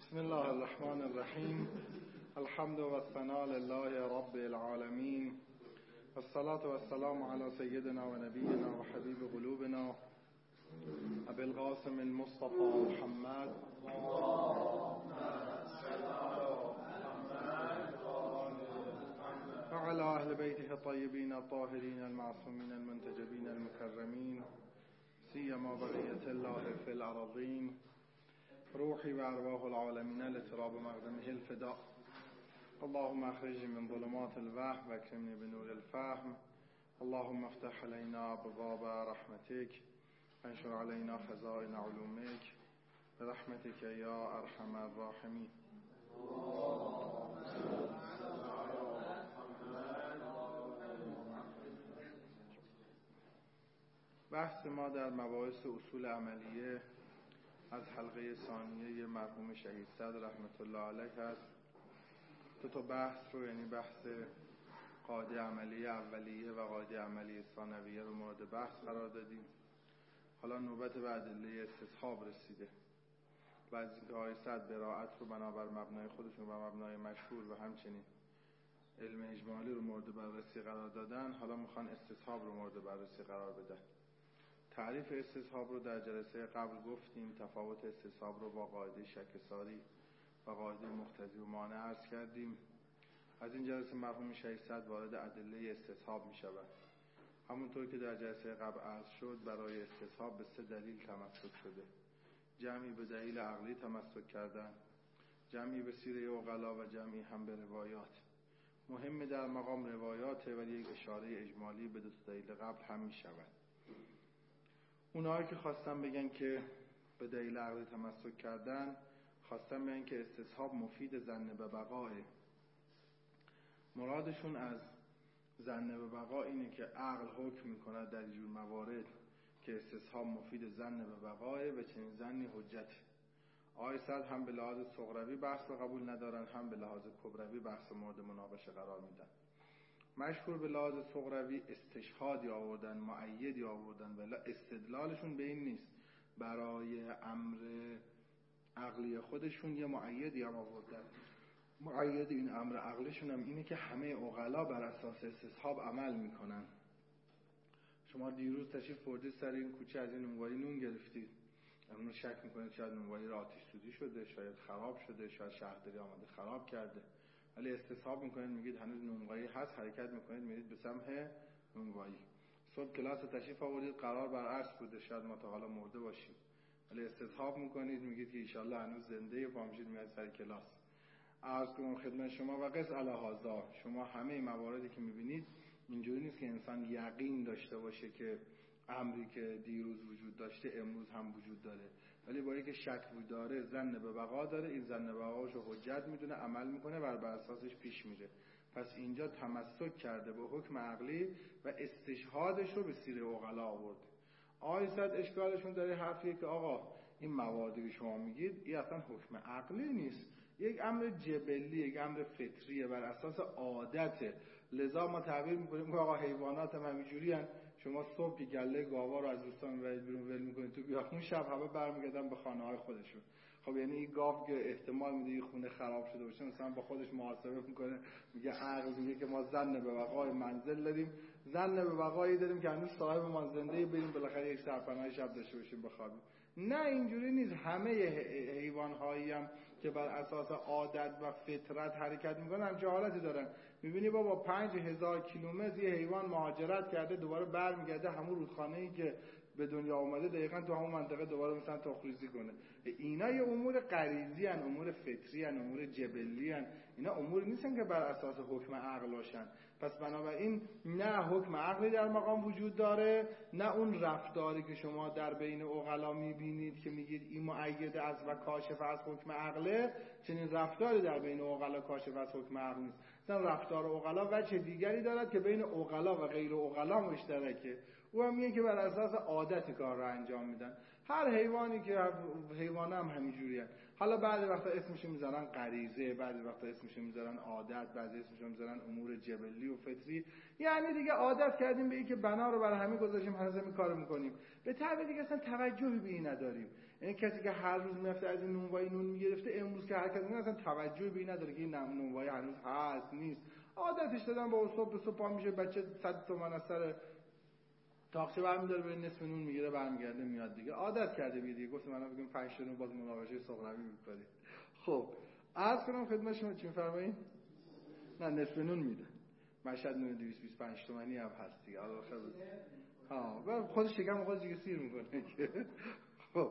بسم الله الرحمن الرحیم. الحمد و الثناء لله رب العالمین و الصلاة و السلام علی سیدنا و نبینا و حبیب قلوبنا ابی القاسم المصطفى محمد و علی اهل بیته الطیبین الطاهرین المعصومین المنتجبین المکرمین سیما بقیة الله فی الارضین روحی و ارواح العالمین لتراب مقدمه الفداء. اللهم اخرجني من ظلمات الوهم واكرمني بنور الفهم. اللهم افتح علينا ابواب رحمتك وانشر علينا خزائن علومك برحمتك يا ارحم الراحمين. بحث ما در مباحث اصول عملیه از حلقه ثانیه مرحوم شهید صدر رحمت الله علیه است. دو تا بحث رو، یعنی بحث قاعده عملیه اولیه و قاعده عملیه ثانویه رو مورد بحث قرار دادیم. حالا نوبت به ادله استصحاب رسیده و از اینکه آقای صدر براءت رو بنابر مبنای خودشون و مبنای مشهور و همچنین علم اجمالی رو مورد بررسی قرار دادن، حالا میخوان استصحاب رو مورد بررسی قرار بدن. تعریف استصحاب رو در جلسه قبل گفتیم، تفاوت استصحاب رو با قاعده شک‌ساری و قاعده مقتضی و مانع عرض کردیم. از این جلسه مرحوم شهید صدر وارد ادله استصحاب می شود. همونطور که در جلسه قبل عرض شد، برای استصحاب به 3 دلیل تمسک شده. جمعی به دلیل عقلی تمسک کردن، جمعی به سیره عقلا و جمعی هم به روایات. مهم در مقام روایات، ولی یک اشاره اجمالی به 2 دلیل قبل هم می شود. اونایی که خواستن بگن که به دلیل عقلی تمسک کردن، خواستن بگن که استصحاب مفید ظن به بقاه. مرادشون از ظن به بقا اینه که عقل حکم میکنه در اینجور موارد که استصحاب مفید ظن به بقاه و چنین ظنی حجت. آقای صدر هم به لحاظ صغروی بحث رو قبول ندارن، هم به لحاظ کبروی بحث مورد مناقشه قرار میدن. مشهور به لحاظ صغروی استشهادی آوردن، مؤیدی آوردن، ولی استدلالشون به این نیست. برای امر عقلی خودشون یه مؤیدی هم آوردن. مؤید این امر عقلشون هم اینه که همه عقلا بر اساس استصحاب عمل میکنن. شما دیروز تشریف بردید سر این کوچه، از این اونوری نون گرفتید، امروز شک میکنید شاید اونوری را آتش سوزی شده، شاید خراب شده، شاید شهرداری آمده خراب کرده، ولی استصحاب میکنید میگید هنوز نونوایی هست، حرکت میکنید میرید به سمت نونوایی. صبح کلاس تشریف آوردید، قرار بر عصر بوده، شاید ما تا حالا مرده باشیم، ولی استصحاب میکنید میگید که ان شاء الله هنوز زنده، پامشید میاد سر کلاس. عرض کنم خدمت شما و قص علی هذا، شما همه مواردی که میبینید اینجوری نیست که انسان یقین داشته باشه که امری که دیروز وجود داشته امروز هم وجود داره، ولی با اینکه شک وجود داره ظن به بقا داره، این ظن به بقاشو حجت میدونه، عمل میکنه و بر اساسش پیش میره. پس اینجا تمسک کرده به حکم عقلی و استشهادش رو به سیر عقلا آورده. آقای صد اشکالشون داره حرفیه که آقا این مواردی که شما میگید این اصلا حکم عقلی نیست، یک امر جبلی، یک امر فطریه، بر اساس عادته. لذا ما تعبیر میکنیم که آقا حیوانات هم همینجوری هن. شما صبح که گله گاوا رو از دوستان میبرید بیرون ول میکنید تو بیابون، شب همه برمیگردن به خانه های خودشون. خب یعنی این گاو که احتمال میده این خونه خراب شده باشه، مثلا با خودش محاسبه میکنه، میگه عقل میگه که ما ظن به بقای منزل داریم، ظن به بقایی داریم که هنوز صاحب ما زنده، بریم بالاخره یک سرپناه شب داشته باشیم بخوابیم. نه اینجوری نیست. همه حیوان‌هایی هم که بر اساس عادت و فطرت حرکت میکنن همچه حالتی دارن. میبینی بابا 5000 کیلومتر یه حیوان مهاجرت کرده، دوباره برمیگرده همون رودخانه‌ای که به دنیا اومده دقیقاً تو همون منطقه دوباره مثلا تخریزی کنه. اینا یه امور غریزی ان، امور فطری ان، امور جبلی ان. اینا امور نیستن که بر اساس حکم عقل باشن. پس بنابراین نه حکم عقلی در مقام وجود داره، نه اون رفتاری که شما در بین عقلا میبینید که میگید این مؤید از و کاشف از حکم عقله، چنین رفتاری در بین عقلا کاشف از حکم عقل نیست. مثلا رفتار عقلا وجه دیگری دارد که بین عقلا و غیر عقلا مشترکه. او هم میگه که بر اساس عادت کار رو انجام میدن. هر حیوانی که حیوان هم همینجوریه. حالا بعضی وقتا اسمشو میذارن غریزه، بعضی وقتا اسمشو میذارن عادت، بعضی اسمشو میذارن امور جبلی و فطری. یعنی دیگه عادت کردیم به این که بنا رو برای همین گذاشتیم، هر همین کارو میکنیم. به طبع دیگه اصلا توجهی به این نداریم. این کسی که هر روز میرفته از این نونوایی نون میگرفته، امروز که هر کسی اصلا توجه به این نداره که این نونوایی هنوز هست نیست، عادتش دادن با صبح به صبح پا میشه بچه 100 تومن از سر تاقچه برمی‌داره به نصف نون میگیره برمیگرده میاد دیگه، عادت کرده دیگه. گفت من بگم 5 تا نون باز مناقشه سغراوی می‌کنه. خب عرض کنم خدمت شما چی می‌فرمایید؟ نه نصف نون میده. مشهد نون 225 تومانی هم هست دیگه. حالا خیلی خودش شکم خودش دیگه سیر میکنه. خب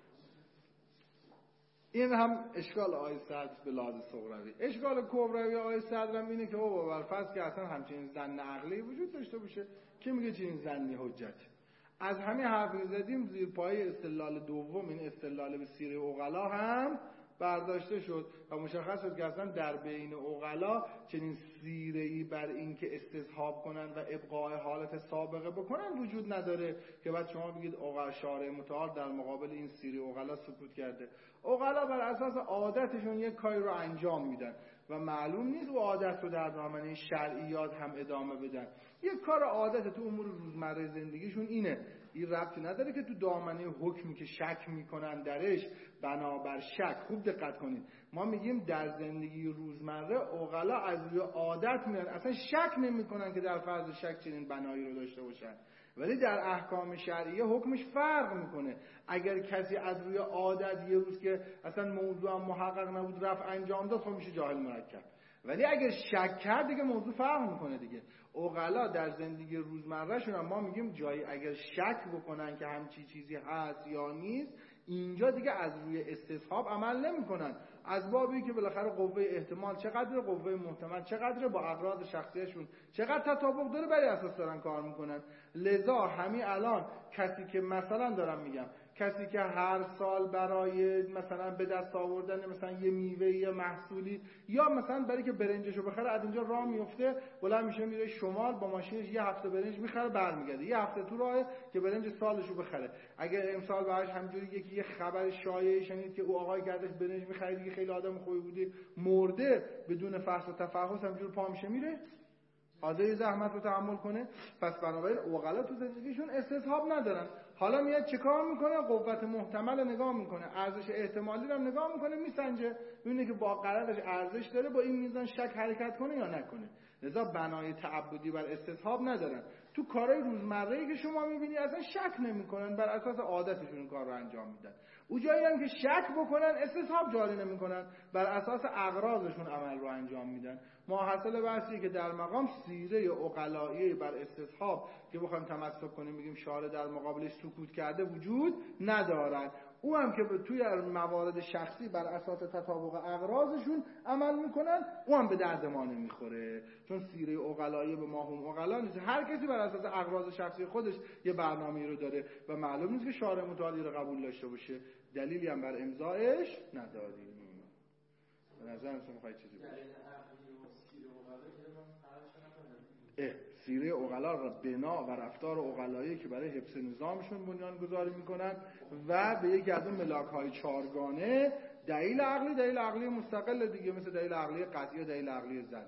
این هم اشکال آیه صدر به لحاظ صغروی. اشکال کبروی آیه صدر هم اینه که او بر فرض که اصلا همچین ظن عقلی وجود داشته باشه که میگه چنین ظنی حجت. از همین حرف زدیم زیر پای استدلال دوم، این استدلال به سیره عقلا هم برداشته شد و مشخص شد که اصلا در بین عقلا چنین سیره‌ای بر این که استصحاب کنن و ابقاء حالت سابقه بکنن وجود نداره که بعد شما بگید عقلا شارع متعال در مقابل این سیره عقلا سکوت کرده. عقلا بر اساس عادتشون یک کاری رو انجام میدن و معلوم نیست و عادت رو در دامنه شرعیات هم ادامه بدن. یک کار عادت تو امور روزمره زندگیشون اینه، این ربطی نداره که تو دامنه حکمی که شک میکنن درش بنابر شک. خوب دقت کنید، ما میگیم در زندگی روزمره عقلا از روی عادت میرن، اصلا شک نمیکنن که در فرض شک چنین بنایی رو داشته باشن، ولی در احکام شرعیه حکمش فرق میکنه. اگر کسی از روی عادت یه روز که اصلا موضوع محقق نبود رفت انجام داد، خب میشه جاهل مرکب. ولی اگر شک کرد دیگه موضوع فرق میکنه دیگه. عقلا در زندگی روزمره شون ما میگیم جایی اگر شک بکنن که همچی چیزی هست یا نیست، اینجا دیگه از روی استصحاب عمل نمیکنن، از بابی که بالاخره قوه احتمال چقدره، قوه محتمل چقدره، با اغراض شخصیشون چقدر تطابق داره، برای اساس دارن کار میکنن. لذا همین الان کسی که مثلا دارم میگم کسی که هر سال برای مثلا به دست آوردن مثلا یه میوه یا محصولی یا مثلا برای که برنجشو بخره از اینجا راه میفته بلند میشه میره شمال با ماشینش یه هفته برنج میخره برمیگرده، یه هفته تو راهه که برنج سالشو بخره. اگر امسال براش همجوری یه خبر شایعی شنید که او آقای گردش برنج میخره دیگه خیلی آدم خوبی بودی مرده، بدون فحص و تفحص همجوری پا میشه میره، حاضر زحمت رو تحمل کنه؟ پس بنابراین عقلا تو زندگیشون استصحاب ندارن. حالا میاد چه کار میکنه؟ قوت محتمل رو نگاه میکنه، ارزش احتمالی رو نگاه میکنه، میسنجه ببینه که با قرارش ارزش داره با این میزان شک حرکت کنه یا نکنه. لذا بنای تعبدی بر استصحاب ندارن. تو کارهای روزمره‌ای که شما میبینی اصلا شک نمیکنن، بر اساس عادتشون کار رو انجام میدن. او جایی هم که شک بکنن استصحاب جاری نمیکنن، بر اساس اغراضشون عمل رو انجام میدن. ماحصل بحثی که در مقام سیره عقلایی بر استصحاب که بخوایم تمسک کنیم بگیم شارع در مقابلش سکوت کرده وجود ندارد. او هم که توی موارد شخصی بر اساس تطابق اغراضشون عمل میکنن، او هم به درد ما نمیخوره، چون سیره عقلایی به ما هم عقلا نیست. هر کسی بر اساس اغراض شخصی خودش یه برنامه‌ای رو داره و معلوم نیست که شارع متعالی رو قبول داشته باشه. دلیلی هم بر امضایش نداریم. به نظرم شما میخواید چیزی باشه. سیره عقلا را بنا و رفتار عقلایی که برای حفظ نظامشون بنیان گذاری میکنن و به یکی از اون ملاک‌های چارگانه دلیل عقلی مستقل دیگه، مثل دلیل عقلی قطعی و دلیل عقلی ظنی.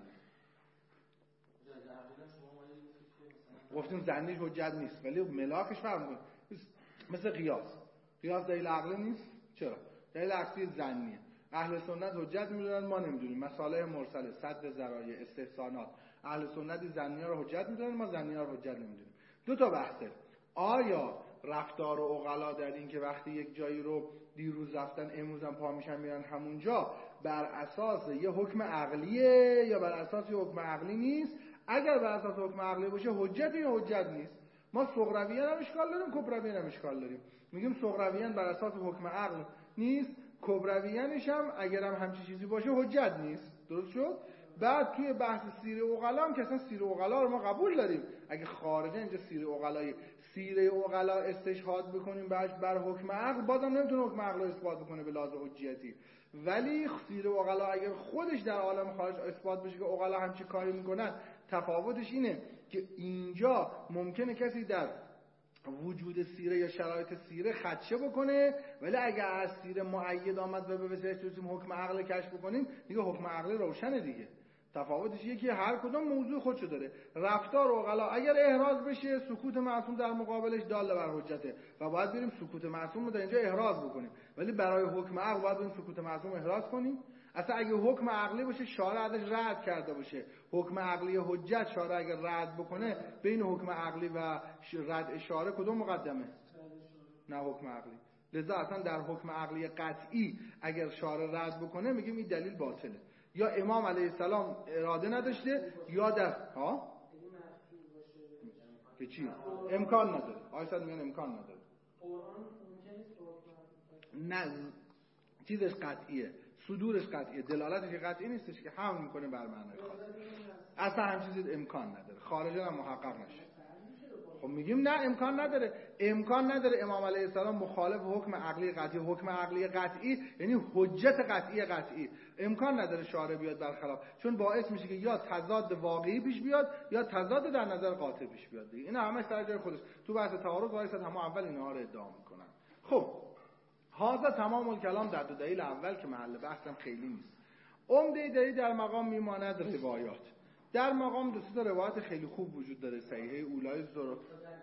گفتیم ظنی حجت نیست ولی ملاکش فرق میکنه، مثل قیاس دلیل عقلی نیست. چرا؟ دلیل عقلی ظنیه. اهل سنت حجت میدونن، ما نمیدونیم. مصالح مرسله، سد ذرایع، استحسانات، اهل سنت ظنی‌ها رو حجت میدونن، ما ظنی‌ها رو حجت نمیدونیم. دو تا بحثه. آیا رفتار عقلا در این که وقتی یک جایی رو دیروز رفتن امروز هم پا میشن میرن همونجا بر اساس یه حکم عقلیه یا بر اساس یه حکم عقلی نیست؟ اگر بر اساس حکم عقلی باشه حجت یا حجت نیست. ما صغرویان هم اشکال داریم، کبرویان هم اشکال داریم. میگیم صغرویان بر اساس حکم عقل نیست، کبرویانش هم اگر هم همچین چیزی باشه حجت نیست. درست شد؟ بعد توی بحث سیره عقلا هم که اصلا سیره عقلا رو ما قبول داریم، اگه خارجه اینجا سیره عقلا استشهاد بکنیم بر حکم عقل، بازم نمیتونه حکم عقل رو اثبات بکنه به لحاظ حجیتی. ولی سیره عقلا اگه خودش در عالم خارج اثبات بشه که عقلا همچی کاری میکنن، تفاوتش اینه که اینجا ممکنه کسی در وجود سیره یا شرایط سیره خدشه بکنه، ولی اگر از سیره مؤید آمد و به وسیله حکم عقل کشف بکنیم دیگه حکم عقل روشنه دیگه. تفاوتش یکی، هر کدوم موضوع خودشو داره. رفتار عقلا اگر احراز بشه، سکوت معصوم در مقابلش دال بر حجته و باید بریم سکوت معصوم رو در اینجا احراز بکنیم. ولی برای حکم عقل باید بریم سکوت معصوم احراز کنیم. اصلا اگه حکم عقلی باشه شارع ازش رد کرده باشه، حکم عقلی حجت شارع اگر رد بکنه، بین حکم عقلی و رد شارع کدوم مقدمه؟ نه حکم عقلی. لذا اصلا در حکم عقلی قطعی اگر شارع رد بکنه میگیم این دلیل باطله، یا امام علیه السلام اراده نداشته یا در که چی؟ امکان نداره. آیه میگن امکان نداره. نه چیزش قطعیه، صدورش قطعیه، دلالتش قطعی نیستش که حمل میکنه بر معنای خاص. اصلا هم چیزی امکان نداره، خارجا هم محقق نشه. خب میگیم نه امکان نداره. امکان نداره امام علیه السلام مخالف حکم عقلی قطعی، حکم عقلی قطعی یعنی حجت قطعی امکان نداره شارع بیاد برخلاف، چون باعث میشه که یا تضاد واقعی پیش بیاد یا تضاد در نظر قاطع پیش بیاد. اینا همش سر جای خودش. تو بحث تعارض وایسد هم اول اینها رو ادعا میکنن. خب هذا تمام الکلام در دو دلیل اول که محل بحثم خیلی نیست. عمده دلیل در مقام میماند روایات. در مقام دو تا روایت خیلی خوب وجود داره. صحیحه اولای زرا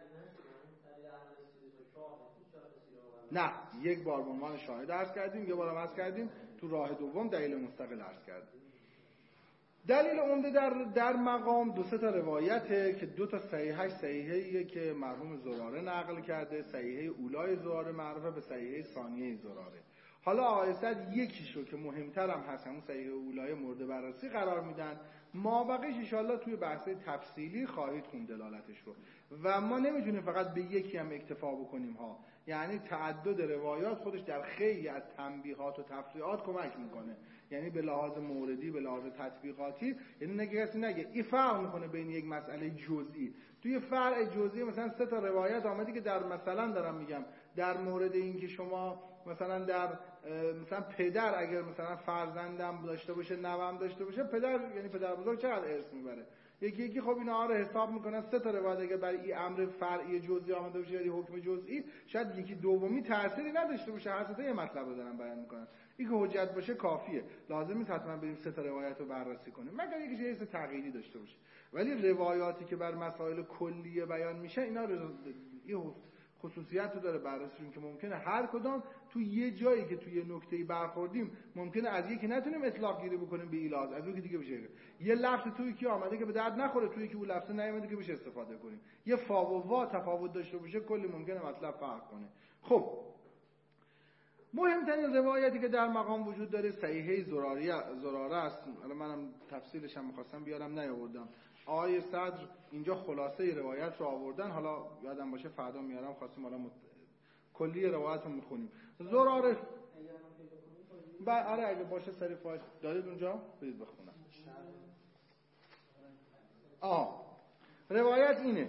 نه یک بار به عنوان شاهد عرض کردیم، یه بارم عرض کردیم تو راه دوم دلیل مستقل عرض کردیم. دلیل عمده در مقام دو تا روایته که دو تا صحیحه که مرحوم زراره نقل کرده. صحیحه اولای زراره معروفه به صحیحه ثانیه زراره. حالا آیسد یکیشو که مهمترم هست همون صحیحه اولای مورد بررسی قرار میدن، ما بقیش انشالله توی بحث تفصیلی خواهید خوند دلالتش رو. و ما نمیتونیم فقط به یکی هم اکتفا بکنیم ها، یعنی تعدد روایات خودش در خیلی از تنبیهات و تفریعات کمک میکنه. یعنی به لحاظ موردی، به لحاظ تطبیقاتی، یعنی نگه کسی نگه این فرق میکنه بین یک مسئله جزئی. توی فرع جزئی مثلا 3 تا روایت آمده که در مثلا دارم میگم در مورد این که شما مثلا در مثلا پدر اگر مثلا فرزندم داشته باشه، نوام داشته باشه، پدر یعنی پدر بزرگ چقدر ارث میبره. یکی خب اینا رو حساب میکنن 3 تا روایت اگر برای این امر فرعی جزئی آمده باشه یا حکم جزئی، شاید یکی دومی تأثیری نداشته باشه. هر سه تا یه مطلب رو دارن بیان میکنن. این که حجت باشه کافیه، لازم نیست حتما بریم 3 تا روایت رو بررسی کنیم مگر یکیش یه حس تغییری داشته باشه. ولی روایاتی که بر مسائل کلیه بیان میشه اینا این خصوصیت رو داره بررسیشون که ممکنه هر کدام تو یه جایی که توی نکته‌ای برخوردیم ممکنه از یکی نتونیم اطلاق گیری بکنیم به ایلاز، از اون که دیگه بشه یه لفظ توی که آمده که به درد نخوره، توی که اون لفظ نیامده که بشه استفاده کنیم. یه فا و وا تفاوت داشته باشه کلی ممکنه مطلب فرق کنه. خب مهمترین روایتی که در مقام وجود داره صحیحه زراره است. الان منم تفصیلش هم می‌خواستم بیارم نیاوردم. آقای صدر اینجا خلاصه روایت رو آوردن، حالا یادم باشه فردا میارم، خواستیم حالا کلی روایت رو میخونیم. زراره آره اگه باشه سری فایل دارید اونجا برید بخونم. روایت اینه،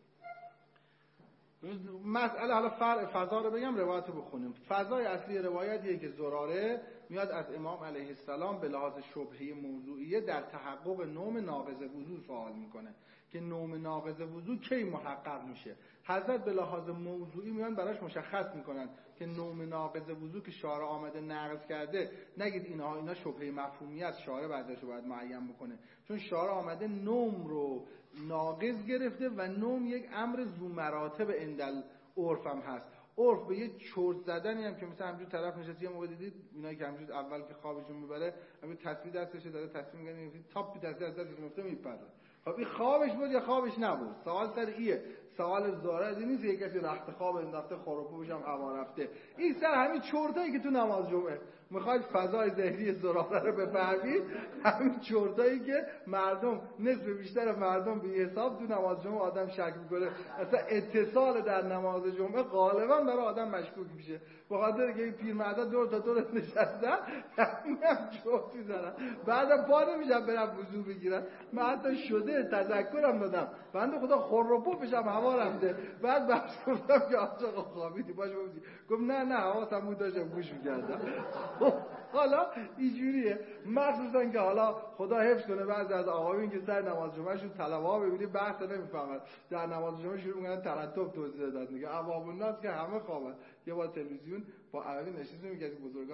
مسئله حالا فضا رو بگم روایت رو بخونیم. فضای اصلی روایتیه که زراره میاد از امام علیه السلام به لحاظ شبهه موضوعیه در تحقق نوم ناقض وضو سوال میکنه که نوم ناقض وضو کی محقق میشه. حضرت به لحاظ موضوعی میان براش مشخص میکنن که نوم ناقض وضو که شارع آمده نقض کرده، نگید اینا شبهه مفهومی است، شارع بعدش رو باید معین بکنه، چون شارع آمده نوم رو ناقض گرفته و نوم یک امر ذو مراتب عندل عرف هم هست. عرف به یه چرت زدنی هم که مثلا همینجور طرف نشسته، یه موقع دیدید اینایی که همینجور اول که خوابشون میبره همین تسبیح دستش داره تسبیح میگه تاپی تسبیح از دستش میفته میپره. خب این خوابش بود یا خوابش نبود؟ سوال سر ایه. سوال زاره نیست یک کسی رخت خواب انداخته خروپوش هم هوا رفته. این سر همین چرتایی که تو نماز جمعه میخواید فضای ذهنی زراره رو بفهمید، همین چرتایی که مردم نصف بیشتر مردم به حساب تو نماز جمعه آدم شک میکنه. اصلا اتصال در نماز جمعه غالبا برای آدم مشکوک میشه، به خاطر که این پیرمردا دور تا دور نشستن هم چرت میزنن، بعدم پا نمیشن برن وضو بگیرن. من حتی شده تذکرم دادم بنده خدا خروپو بشم هوا رفته، بعد بحث گفتم که آقا خوابیدی باشه بودی، گفت نه حواسم بود داشتم گوش میکردم. حالا اینجوریه، مخصوصا که حالا خدا حفظ کنه بعضی از آقایون که سر نماز جمعه شون طلبه‌ها ببینید بحث نمیفهمن، در نماز جمعه شروع میکنن ترتب توضیح دادن، میگه عوام الناس که همه خوابن. یه بار تلویزیون با عربی نشستیم که از بزرگان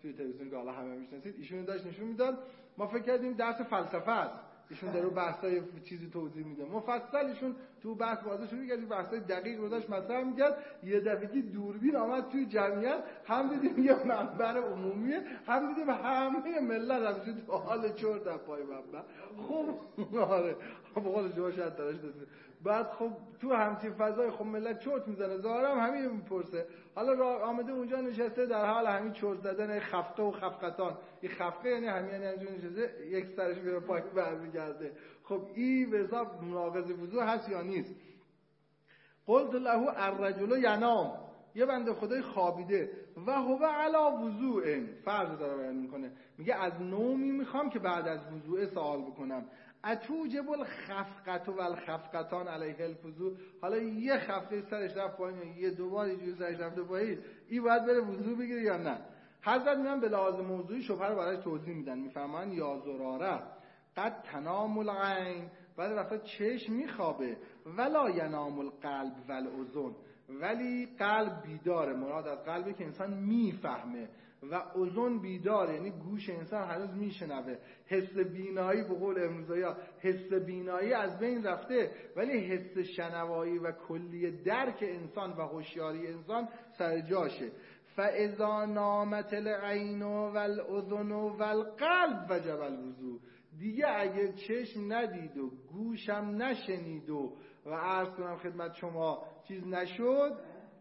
توی تلویزیون که حالا همه میشناسید، ایشون داشت نشون میداد. ما فکر کردیم درس فلسفه است، ایشون داره بحثای چیزی توضیح میده مفصل. ایشون تو بحث واضح شروع کرد، بحثای دقیق رو داشت مطرح میکرد. یه دفعه دوربین آمد توی جمعیت، هم دیدیم یه منبر عمومیه، هم دیدیم همه ملت همینجوری تو حال چرت از پای منبر. خب آره به قول شما شاید درش داشته. بعد خب تو همچین فضای خب ملت چرت میزنه، ظاهرا همین میپرسه. حالا راه آمده اونجا نشسته در حال همین چرت زدن خفقه و خفقتان. این خفقه یعنی همین، یعنی همینجوری نشسته یک سرش میره پایین برمیگرده. خب این به حساب ناقض وضو هست یا نیست؟ قلت له الرجل ینام، یه بنده خدای خوابیده و هو علی وضوء، فرض داره بیان میکنه، میگه از نومی میخوام که بعد از وضوء سوال بکنم. اتوجب الخفقه و الخفقتان علیه الوضوء، حالا یه خفقه سرش رفت پایین، یه دوبار اینجوری سرش رفت پایین، این باید بره وضو بگیره یا نه؟ حضرت میان به لحاظ موضوعی شبهه رو براش توضیح میدن، میفهمن یا زراره قد تنام العین، بعد وقتا چشم میخوابه، ولا ینام القلب والاذن، ولی قلب بیداره. مراد از قلبی که انسان میفهمه، و اذن بیداره یعنی گوش انسان هنوز میشنوه. حس بینایی به قول امروزیا حس بینایی از بین رفته، ولی حس شنوایی و کلی درک انسان و هوشیاری انسان سر جاشه. فاذا نامت العین والاذن والقلب وجب الوضوء، دیگه اگه چشم ندید و گوشم نشنید و عرض کنم خدمت شما چیز نشد،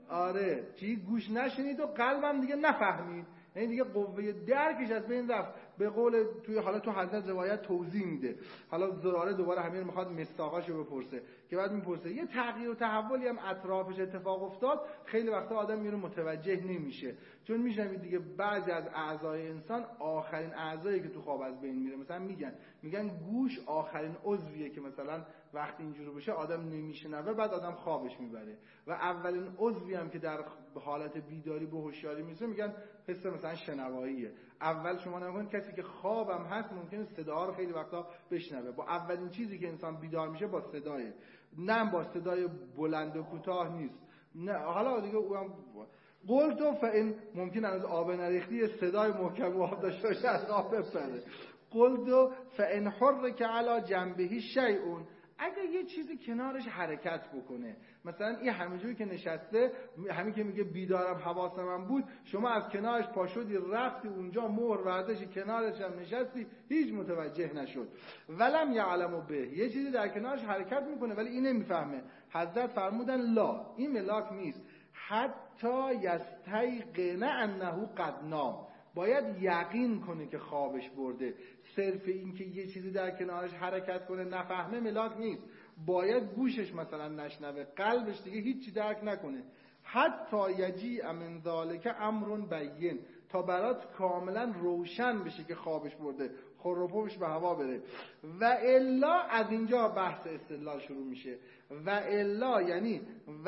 آره چی گوش نشنید و قلبم دیگه نفهمید، یعنی دیگه قوه درکش از بین رفت. به قول توی حالا تو حضرت روایت توضیح میده، حالا زراره دوباره همین میخواد مستاقاشو بپرسه که بعد میپرسه یه تغییر و تحولی هم اطرافش اتفاق افتاد، خیلی وقتا آدم میره متوجه نمیشه، چون میشنوید دیگه بعضی از اعضای انسان آخرین اعضایی که تو خواب از بین میره. مثلا میگن گوش آخرین عضویه که مثلا وقتی اینجوری بشه آدم نمیشنوه، بعد آدم خوابش میبره، و اولین عضوی هم که در حالت بیداری به هوشیاری میرسه میگن حس مثلا شنواییه. اول شما نگید کسی که خوابم هست ممکنه صدا رو خیلی وقتا بشنوه، با اولین چیزی که انسان بیدار میشه با صدای، نه با صدای بلند و کوتاه نیست. نه حالا دیگه اونم قلت فإن ممکن از آب نریختی صدای محکم و آب داشته باشه از آب بپره. قلت فإن حرک علی جنبه شیء، اگه یه چیزی کنارش حرکت بکنه، مثلا این همینجوری که نشسته، همین که میگه بیدارم حواسم هم بود، شما از کنارش پا شدی رفتی اونجا مهر برداشتی کنارش هم نشستی، هیچ متوجه نشد. ولم یعلم به، یه چیزی در کنارش حرکت میکنه ولی این نمیفهمه. حضرت فرمودن لا، این ملاک نیست، حتی یستیقن انه قد نام، باید یقین کنه که خوابش برده. صرف این که یه چیزی در کنارش حرکت کنه نفهمه ملاک نیست، باید گوشش مثلا نشنوه، قلبش دیگه هیچی درک نکنه. حتی یجیء من ذالک امر بین، تا برات کاملا روشن بشه که خوابش برده، خروپوش به هوا بره. و الا، از اینجا بحث استدلال شروع میشه. و الا یعنی و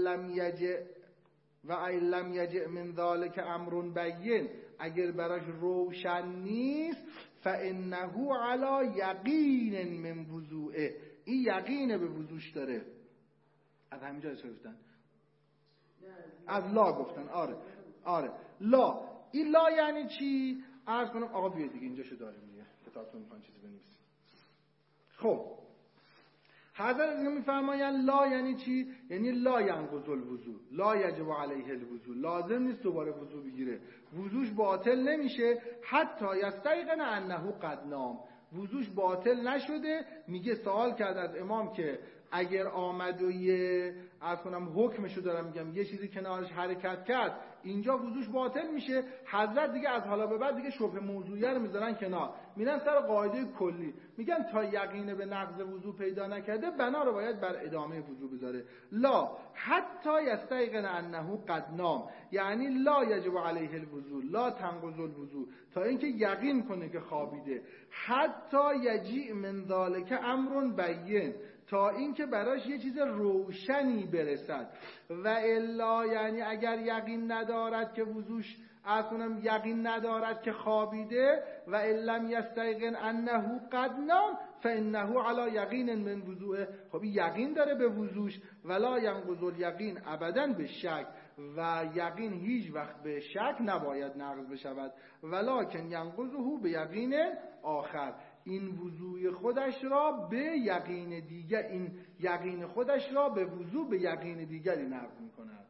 لم یجیء من ذالک امر بین، اگر براش روشن نیست، فانه علی یقین من وضوءه، این یقین به وضوش داره. از همینجا گفتن، از لا گفتن. آره لا، این لا یعنی چی؟ عرض کنم آقا بیاید دیگه اینجاشو داریم دیگه، کتابتون میخوان چیزی بنویسید. خب حضرت میفرمایند لا یعنی چی؟ یعنی لا ینقض الوضو، لا یجب علیه الوضو، لازم نیست دوباره وضو بگیره، وضوش باطل نمیشه. حتی یستیقن انه قد نام، وضوش باطل نشده. میگه سوال کرد از امام که اگر آمد و یه عرض کنم حکمشو دارم میگم یه چیزی کنارش حرکت کرد اینجا وضوش باطل میشه. حضرت دیگه از حالا به بعد دیگه شبه موضوعیه رو میذارن کنار، میرن سر قاعده کلی، میگن تا یقین به نقض وضو پیدا نکرده بنا رو باید بر ادامه وضو بذاره. لا حتی یستیقن انه قد نام، یعنی لا یجب علیه الوضو، لا تنقض الوضو، تا اینکه یقین کنه که خوابیده. حتی یجیء من ذالک امر بین، تا اینکه براش یه چیز روشنی برسد. و الا یعنی اگر یقین ندارد که وضوش، اصلا یقین ندارد که خوابیده، و لم یستیقن انه قد نام فانه علی یقین من وضوءه، خب یقین داره به وضوش. ولا ینقض الیقین ابدا به شک، و یقین هیچ وقت به شک نباید نقض بشود. ولکن ینقضه به یقین آخر، این وضوع خودش را به یقین دیگر، این یقین خودش را به وضوع به یقین دیگری نقض می‌کند.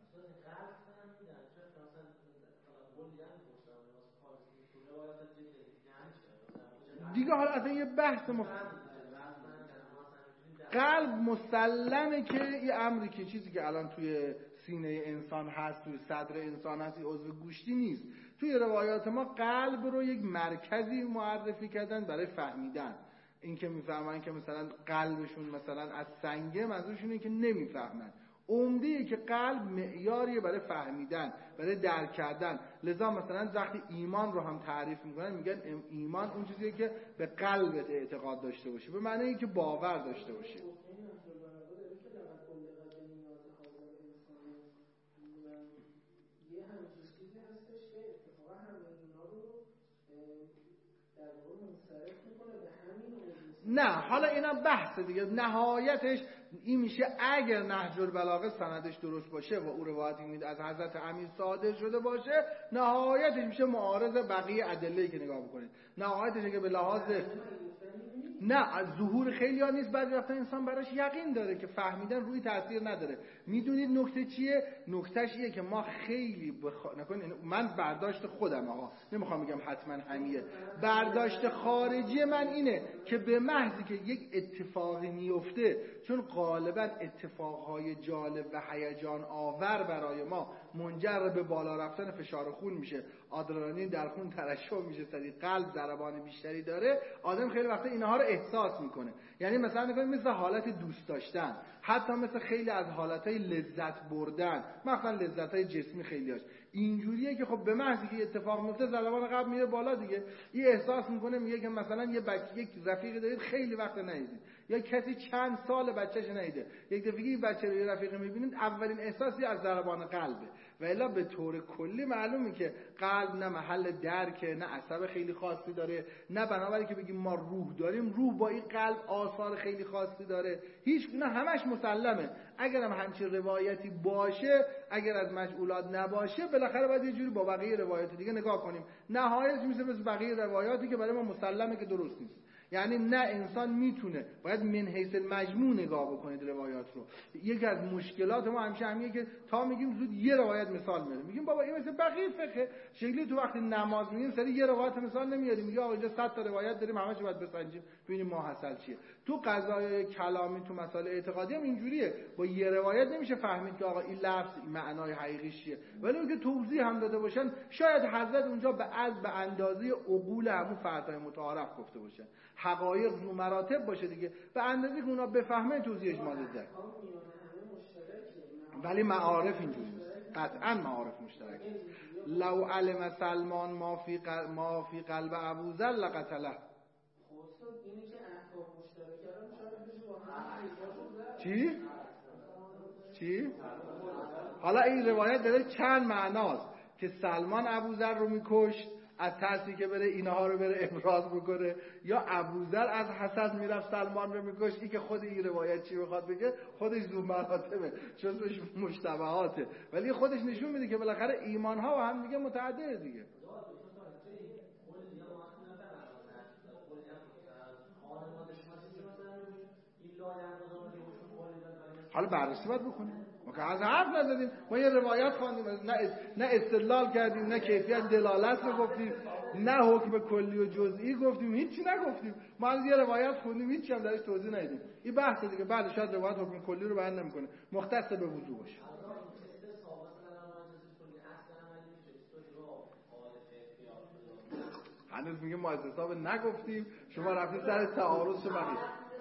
دیگه حالا اصلا یه بحث قلب مسلمه که یه امری که چیزی که الان توی سینه انسان هست، توی صدر انسان هست، یه عضو گوشتی نیست. توی روایات ما قلب رو یک مرکزی معرفی کردن برای فهمیدن. این که میفهمن که مثلا قلبشون مثلا از سنگه، منظورشون اینه که نمیفهمن. عمده‌ای که قلب معیاریه برای فهمیدن، برای درک کردن. لذا مثلا وقتی ایمان رو هم تعریف میکنن میگن ایمان اون چیزیه که به قلبت اعتقاد داشته باشه، به معنی اینکه باور داشته باشه. نه حالا اینا بحث دیگه. نهایتش این میشه اگر نهج البلاغه سندش درست باشه و او روایتی میده از حضرت امیر صادر شده باشه، نهایتش میشه معارض بقیه ادله‌ای که نگاه بکنید. نهایتش که به لحاظ نه از ظهور خیلی ها نیست، بعضی وقتا انسان براش یقین داره که فهمیدن روی تاثیر نداره. میدونید نکته چیه؟ نکتهش اینه که ما خیلی نکنید، من برداشت خودم آقا نمیخوام بگم حتما همیه، برداشت خارجی من اینه که به محضی که یک اتفاقی میفته، چون غالبا اتفاقهای جالب و هیجان آور برای ما منجر به بالا رفتن فشار خون میشه، آدرنالین در خون ترشح میشه، سریع قلب ضربان بیشتری داره، آدم خیلی وقتا اینها رو احساس میکنه. یعنی مثلا نکنید مثل حالت دوست داشتن، حتی مثل خیلی از حالتهای لذت بردن، مثلا لذتهای جسمی خیلیاش اینجوریه که خب به محضی که اتفاق میفته ضربان قلب میره بالا دیگه. یه احساس میکنه، میگه که مثلا یک رفیقی دارید خیلی وقت ندیدید، یا کسی چند سال بچه‌ش ندیده، یک دفعه این بچه رو یه رفیقی میبینید، اولین احساسی از ضربان قلبه. و الا به طور کلی معلومه که قلب نه محل درکه، نه عصب خیلی خاصی داره، نه بنابراین که بگیم ما روح داریم، روح با این قلب آثار خیلی خاصی داره، هیچ اینا همش مسلمه. اگر هم همچین روایتی باشه، اگر از مجعولات نباشه، بالاخره باید یه جوری با بقیه روایات دیگه نگاه کنیم. نهایتش میشه مثل بقیه روایاتی که برای ما مسلمه که درست نیست. یعنی نه انسان میتونه، باید من حیث المجموع نگاه بکنید روایات رو. یکی از مشکلات ما همیشه همیه که تا میگیم زود یه روایت مثال میاریم، میگیم بابا این مثل بقیه فقه شکلی، تو وقتی نماز میگیم سری یه روایت مثال نمیاریم، میگه آقا اینجا 100 تا روایت داریم همش باید بسنجیم ببینیم ما حاصل چیه. تو قضای کلامی، تو مسائل اعتقادی هم اینجوریه، با یه روایت نمیشه فهمید که آقا این لفظ این معنای حقیقیش چیه، ولی اگه توضیح هم داده باشن شاید حضرت اونجا به اندازه عقول همون فردای متعارف گفته باشن، حقایق رو مراتب باشه دیگه، به اندازه که اونا بفهمه توضیحش مازده. ولی معارف اینجوری نیست، قطعا معارف مشترک. لو علم سلمان ما فی قلب ابوذر لقتله. چی؟ حالا این روایت داره چند معناست که سلمان ابوذر رو میکشت از ترسی که بره اینها رو بره ابراز بکنه، یا ابوذر از حسد میرفت سلمان رو میکشت. این که خود این روایت چی بخواد بگه خودش زو مراتبه، چون توش مشتبهاته، ولی خودش نشون میده که بالاخره ایمان ها و هم دیگه متعدده دیگه. حالا بررسی باید بکنیم، ما که از حرف نزدیم، ما یه روایت خواندیم، نه استدلال کردیم، نه کیفیت دلالت رو گفتیم، نه حکم کلی و جزئی گفتیم، هیچی نگفتیم. ما از یه روایت خوندیم، هیچی هم درش توضیح ندیدیم. این بحث دیگه، بعد شاید روایت حکم کلی رو بیان نمیکنه، مختص به وضو باشه. هنوز میگه ما استصحاب نگفتیم، شما رفتید سر تعارض بقیه.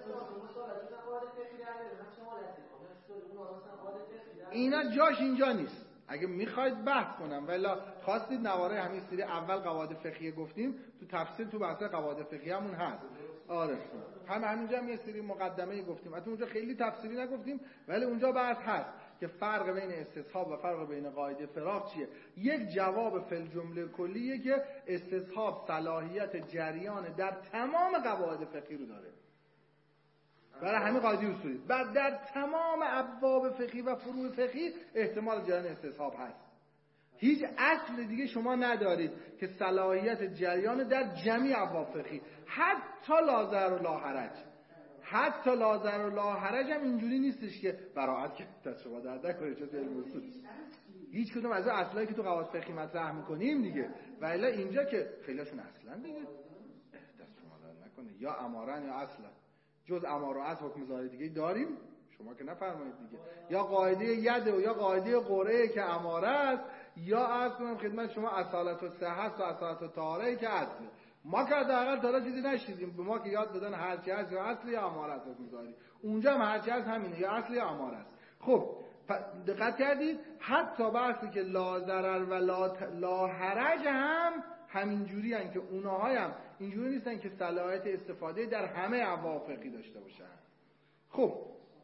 اینا جاش اینجا نیست. اگه میخواید بحث کنم ولی خواستید نواره همین سری اول قواعد فقهیه گفتیم، تو تفسیر تو بحث قواعد فقهیه همون هست. آره همینجا هم یه سری مقدمه گفتیم، البته اونجا خیلی تفسیری نگفتیم ولی اونجا بحث هست که فرق بین استصحاب و فرق بین قاعده فراغ چیه. یک جواب فی الجمله کلیه که استصحاب صلاحیت جریان در تمام قواعد فقهی رو داره. برای همین قاعده اصولی. بعد در تمام ابواب فقهی و فروع فقهی احتمال جریان استصحاب هست. هیچ اصل دیگه شما ندارید که صلاحیت جریان در جميع ابواب فقهی، حتی لا ضرر و لا حرج. حتی لا ضرر و لا حرج هم اینجوری نیستش که براعت که دست شما درد نکنه چه علم اصول. هیچ کدوم از اصلایی که تو قواعد فقهی مطرح می‌کنیم دیگه، ولی اینجا که خیلیشون اصلا دیگه دست شما درد نکنه، یا امارن یا اصلا. جز امار و اصل حکم ظاهری دیگه داریم شما که نفرمایید دیگه، یا قاعده ید و یا قاعده قرعه که اماره است، یا عرض کنم خدمت شما اصالت و صحت و اصالت و طهاره که اصله. ما که حداقل تا چیزی نشیدیم، به ما که یاد دادن هر چی هست یا اصل یا اماره است حکم ظاهری، اونجا هم هر چی هست همینه، یا اصل یا اماره است. خب دقت کردید حتی بحثی که لا ضرر و لا حرج هم همین جوری هستن که اونها هم اینجوری نیستن که صلاحیت استفاده در همه ابواب فقهی داشته باشن. خب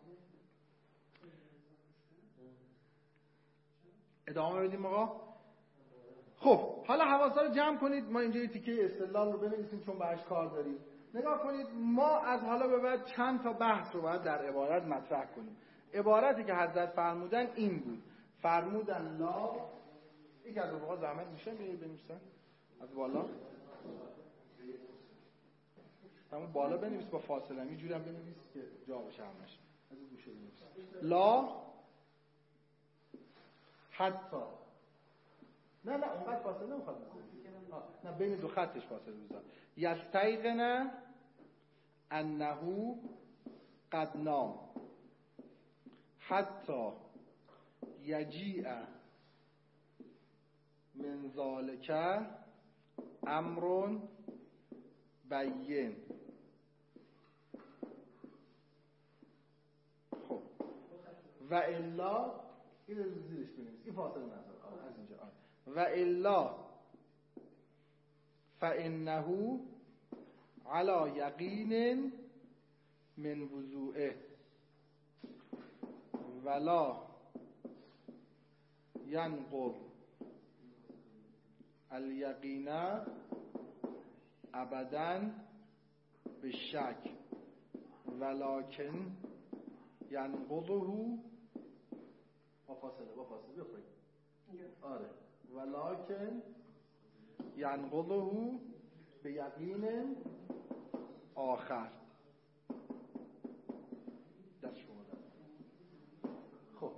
ادامه بدیم آقا. خب حالا حواسا رو جمع کنید، ما اینجا یه تیکه استدلال رو بنویسیم چون باهاش کار داریم. نگاه کنید ما از حالا به بعد چند تا بحث رو باید در عبارت مطرح کنیم. عبارتی که حضرت فرمودن این بود، فرمودن لا، یک از واقعا زحمت میشه بنویسن از بالا، همون بالا بنویس با فاصله، اینجوری هم بنویس که جا بشه همش. از این گوشه بنویس لا حتی، نه اونقدر فاصله نمیخواد بذاری، نه بین دو خطش فاصله بذار. یستیقن انه قد نام حتی یجیء من ذالک امر بین. خب و الا این رو زیرش بنویس، این فاصله نذار از اینجا و الا فانه علی یقین من وضوعه ولا ینقض الیقین ابدا بالشک ولکن ینقضه با فاصله بخوری. آره ولکن ینقضه به یقین آخر. دست شما دارم. خب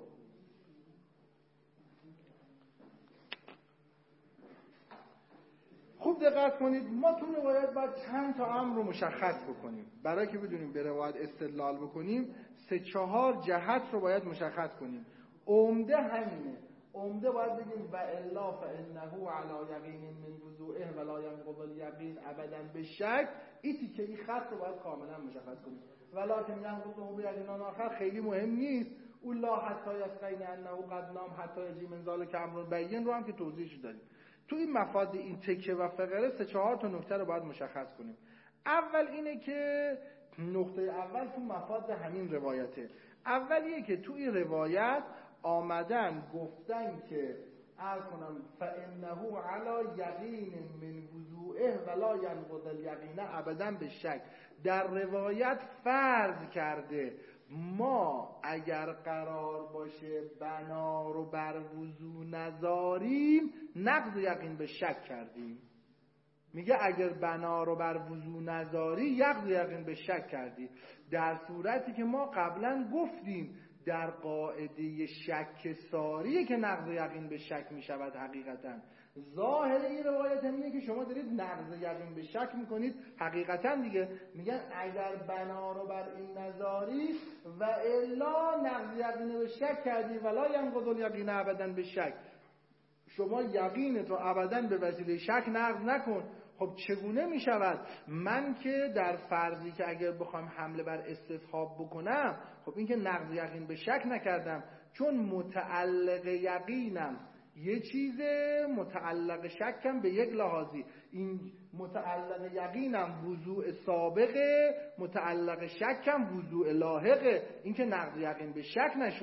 خوب دقت کنید، ما تو روایت باید چند تا امر رو مشخص بکنیم. برای که بدونیم به روایت استدلال بکنیم 3-4 جهت رو باید مشخص کنیم. عمده همینه، عمده باید بگیم و الا فانه علی یقین من وضوعه ولا ینقض الیقین ابدا بالشک. این که این خط رو باید کاملا مشخص کنیم. ولکن ینقضه بیقین آخر خیلی مهم نیست. الا حتی یقین انه قد نام حتی یجی من ذالک امر بین رو هم که توضیحش دادیم. تو این مفاد این تکه و فقره 3-4 تا نکته رو باید مشخص کنیم. اول اینه که نقطه اول تو مفاد همین روایته. اولیه که تو این روایت آمدن گفتن که عرض کنم فانه علی یقین من وضوعه ولا ینقض الیقین ابدا بالشک. در روایت فرض کرده ما اگر قرار باشه بنا رو بر وضو نذاریم نقض یقین به شک کردیم. میگه اگر بنا رو بر وضو نذاری نقض یقین به شک کردی، در صورتی که ما قبلا گفتیم در قاعده شک ساریه که نقض یقین به شک میشود. حقیقتا ظاهر این روایت اینه که شما دارید نقض یقین به شک میکنید. حقیقتا دیگه میگن اگر بنا رو بر این نذاری و الا نقض یقین به شک کردی ولا ینقض الیقین ابدا به شک. شما یقینت رو ابدا به وسیله شک نقض نکن. خب چگونه می شود؟ من که در فرضی که اگر بخوام حمله بر استصحاب بکنم، خب این که نقض یقین به شک نکردم، چون متعلق یقینم یه چیزه، متعلق شکم به یک لحاظی. این متعلق یقینم وضوع سابقه، متعلق شکم وضوع لاحقه. این که نقض یقین به شک نشد.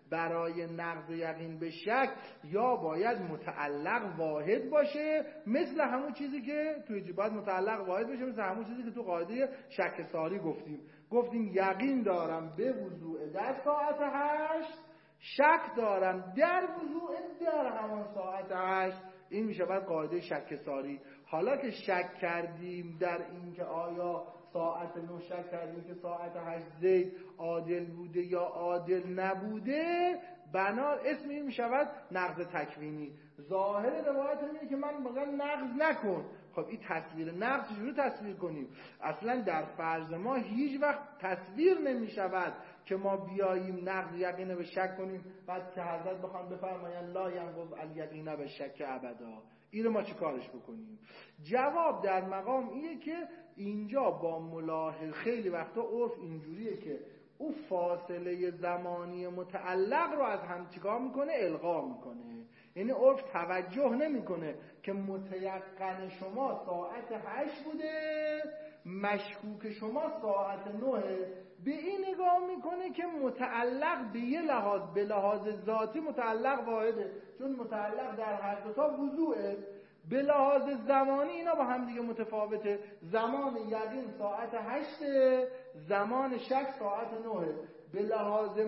برای نقض یقین به شک یا باید متعلق واحد باشه، مثل همون چیزی که توی باید متعلق واحد باشه، مثل همون چیزی که تو قاعده شک ساری گفتیم یقین دارم به وضوء در ساعت 8، شک دارم در وضوء در همان ساعت 8. این میشه بعد قاعده شک ساری. حالا که شک کردیم در این که آیا ساعت 9 شک کردیم که ساعت 8 زید عادل بوده یا عادل نبوده، بنار اسم این میشود نقض تکوینی. ظاهر روایت اینه که من میگم نقض نکن. خب این تصویر نقض چجوری تصویر کنیم؟ اصلا در فرض ما هیچ وقت تصویر نمیشود که ما بیاییم نقض یقین به شک کنیم بعد که حضرت بخوان بفرماین لا ینقض الیقین به شک ابدا. این رو ما چه کارش بکنیم؟ جواب در مقام اینه که اینجا با ملاحظه خیلی وقتا عرف اینجوریه که او فاصله زمانی متعلق رو از هم چیکار میکنه؟ الغا میکنه. یعنی عرف توجه نمیکنه که متیقن شما ساعت 8 بوده، مشکوک شما ساعت 9، به این نگاه میکنه که متعلق به یه لحاظ، به لحاظ ذاتی متعلق واحده، چون متعلق در هر دو تا وضوعه. به لحاظ زمانی اینا با هم دیگه متفاوته. زمان یقین ساعت 8، زمان شک ساعت 9. به لحاظ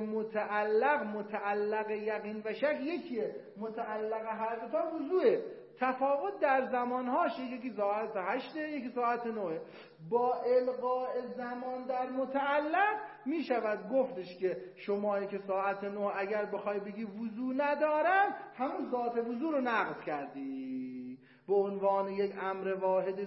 متعلق یقین و شک یکیه، متعلق هر دو تا وضوعه. تفاوت در زمانهاش، یکی ساعت 8 یکی ساعت 9. با الغاء زمان در متعلق می شود گفتش که شمایی که ساعت 9 اگر بخوای بگی وضو ندارم، همون ذات وضو رو نقض کردی. به عنوان یک امر واحد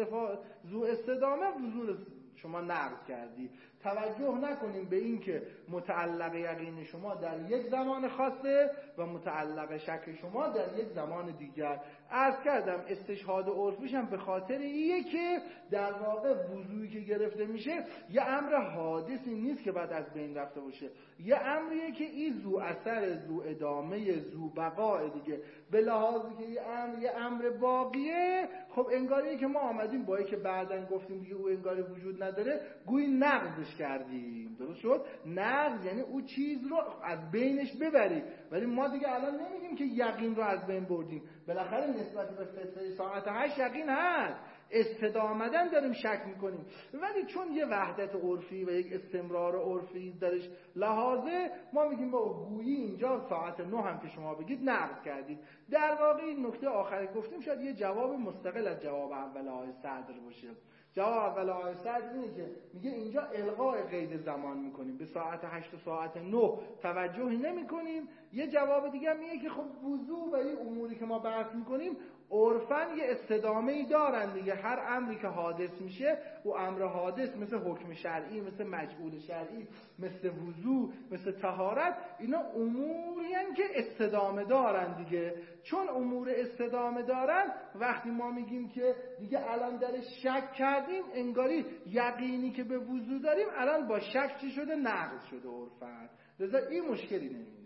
ذو استدامه وضو شما نقض کردی. توجه نکنیم به این که متعلق یقین شما در یک زمان خاصه و متعلق شک شما در یک زمان دیگر. عرض کردم استشهاد عرفیش هم به خاطر ایه که در واقع وضوعی که گرفته میشه یه امر حادثی نیست که بعد از بین رفته باشه، یه امریه که این ذو اثر، ذو ادامه، ذو بقا دیگه. به لحاظی که یه امر باقیه، خب انگاریه که ما آمدیم با که بعدن گفتیم دیگه او انگاری وجود نداره، گویی نقضش کردیم. درست شد؟ نقض یعنی او چیز رو از بینش ببری. ولی ما دیگه الان نمیگیم که یقین رو از بین بردیم. بالاخره نسبت به فتره ساعت 8 یقین هست، استدامدن داریم شک میکنیم. ولی چون یه وحدت عرفی و یک استمرار عرفی درش لحاظه، ما میگیم با گویی اینجا ساعت 9 هم که شما بگید نقض کردید. در واقع این نکته آخری گفتیم شاید یه جواب مستقل از جواب اول آقای صدر باشه. جواب اول آقای صدر اینه که میگه اینجا الغاء قید زمان میکنیم، به ساعت 8 و ساعت 9 توجهی نمیکنیم. یه جواب دیگه میگه که خب وضو و این اموری که ما بحث میکنیم عرفاً یه استدامه‌ای دارن دیگه. هر امری که حادث میشه، او امر حادث مثل حکم شرعی، مثل مجعول شرعی، مثل وضو، مثل طهارت، اینا اموری هستن که استدامه دارن دیگه. چون امور استدامه دارن، وقتی ما میگیم که دیگه الان در شک کردیم، انگاری یقینی که به وضو داریم الان با شک چی شده؟ نقض شده عرفاً. لذا این مشکلی نیست.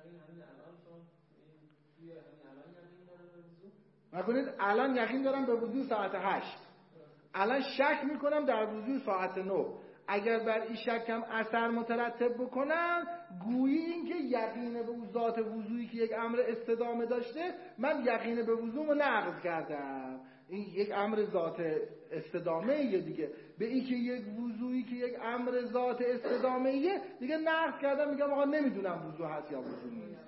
نکنید الان یقین دارم به وضو ساعت 8، الان شک میکنم در وضو ساعت 9. اگر بر این شکم اثر مترتب بکنم، گویی این که یقین به ذات وضویی که یک امر استدامه داشته، من یقین به وضومو نقض کردم. این یک امر ذات استدامه یه دیگه. به این که یک وضویی که یک امر ذات استدامه یه دیگه نقض کردم، میگم آقا نمیدونم وضو هست یا وضو نیست.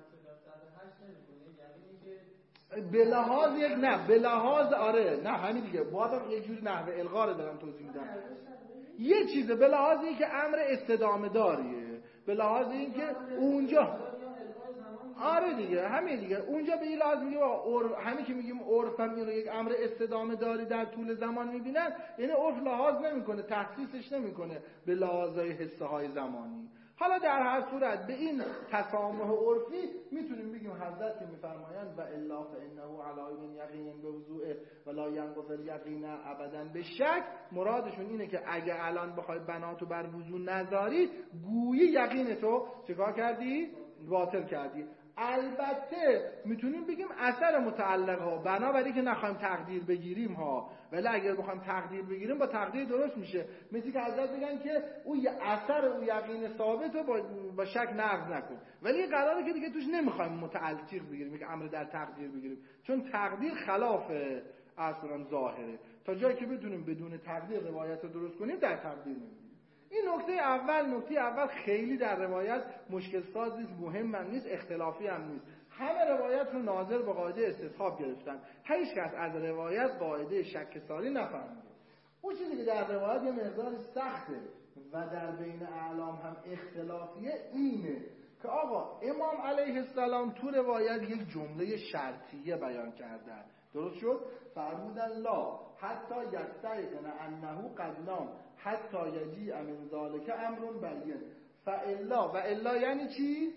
به لحاظ یک نه، به لحاظ آره نه همین دیگه، بازم یک جوری نحوه الغا رو دارم توضیح میدم. یه چیزه به لحاظ این که امر استدامه داریه، به لحاظ این که اونجا آره دیگه همین دیگه اونجا به این لحاظ میگیم همین که میگیم عرف هم این رو یک امر استدامه داری در طول زمان میبینن، یعنی عرف لحاظ نمیکنه، تخصیصش نمیکنه به لحاظهای حصه های زمانی. حالا در هر صورت به این تسامح عرفی میتونیم بگیم حضرت که میفرمایند و الا فانه علی یقین به وضوء ولا ينقض الیقین ابدا به شک، مرادشون اینه که اگه الان بخوای بناتو بر وضو نذاری، گویی یقینتو چیکار کردی؟ باطل کردی. البته میتونیم بگیم اثر متعلق ها، بنابراین که نخوایم تقدیر بگیریم ها، ولی اگر بخوایم تقدیر بگیریم با تقدیر درست میشه. مثل که حضرت بگن که او اثر او یقین ثابت رو با شک نقض نکن، ولی قراره که دیگه توش نمیخوایم متعلق بگیریم، که امر در تقدیر بگیریم، چون تقدیر خلاف اصلا ظاهره. تا جایی که بتونیم بدون تقدیر روایت رو درست کنیم در تقدیر نمیگیریم. این نکته اول خیلی در روایت مشکل ساز نیست، مهم هم نیست، اختلافی هم نیست. همه روایت رو ناظر به قاعده استصحاب گرفتن. هیچ کس از روایت قاعده شک ساری نفهمیده. اون چیزی که در روایت یه مقدار سخته و در بین اعلام هم اختلافیه اینه که آقا امام علیه السلام تو روایت یک جمله شرطیه بیان کردن. درست شد؟ فرمودن لا حتی یستیقن انه قد نام حتی یجیء من ذلک امر بین. فالا و الا یعنی چی؟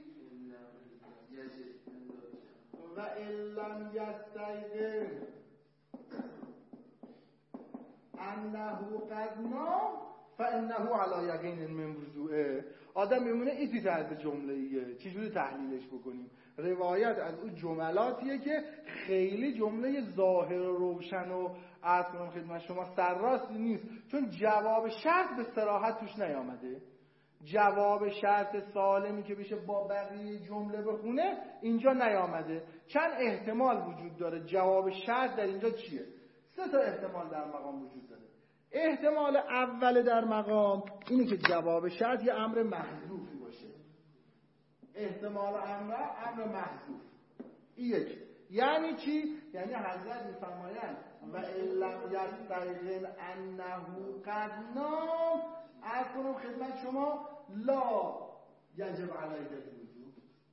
و لم یستیقن انه قد نام فانه علی یقین من وضوءه. آدم میمونه ایتی طرز جمله ایه، چجوری تحلیلش بکنیم؟ روایت از اون جملاتیه که خیلی جمله ظاهر و روشن و عرض کنم خدمت شما سرراستی نیست، چون جواب شرط به صراحت توش نیامده. جواب شرط سالمی که بشه با بقیه جمله بخونه اینجا نیامده. چند احتمال وجود داره جواب شرط در اینجا چیه؟ 3 احتمال در مقام وجود داره. احتمال اول در مقام اینه که جواب شرط یه امر محذوفی باشه. احتمال امر محذوف. یک یعنی چی؟ یعنی حضرت میفرمایند و لم یستیقن انه قد نام، عرض کنم خدمت شما لا یجب علیه الوضوء.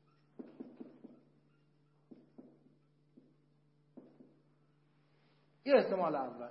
این احتمال اول.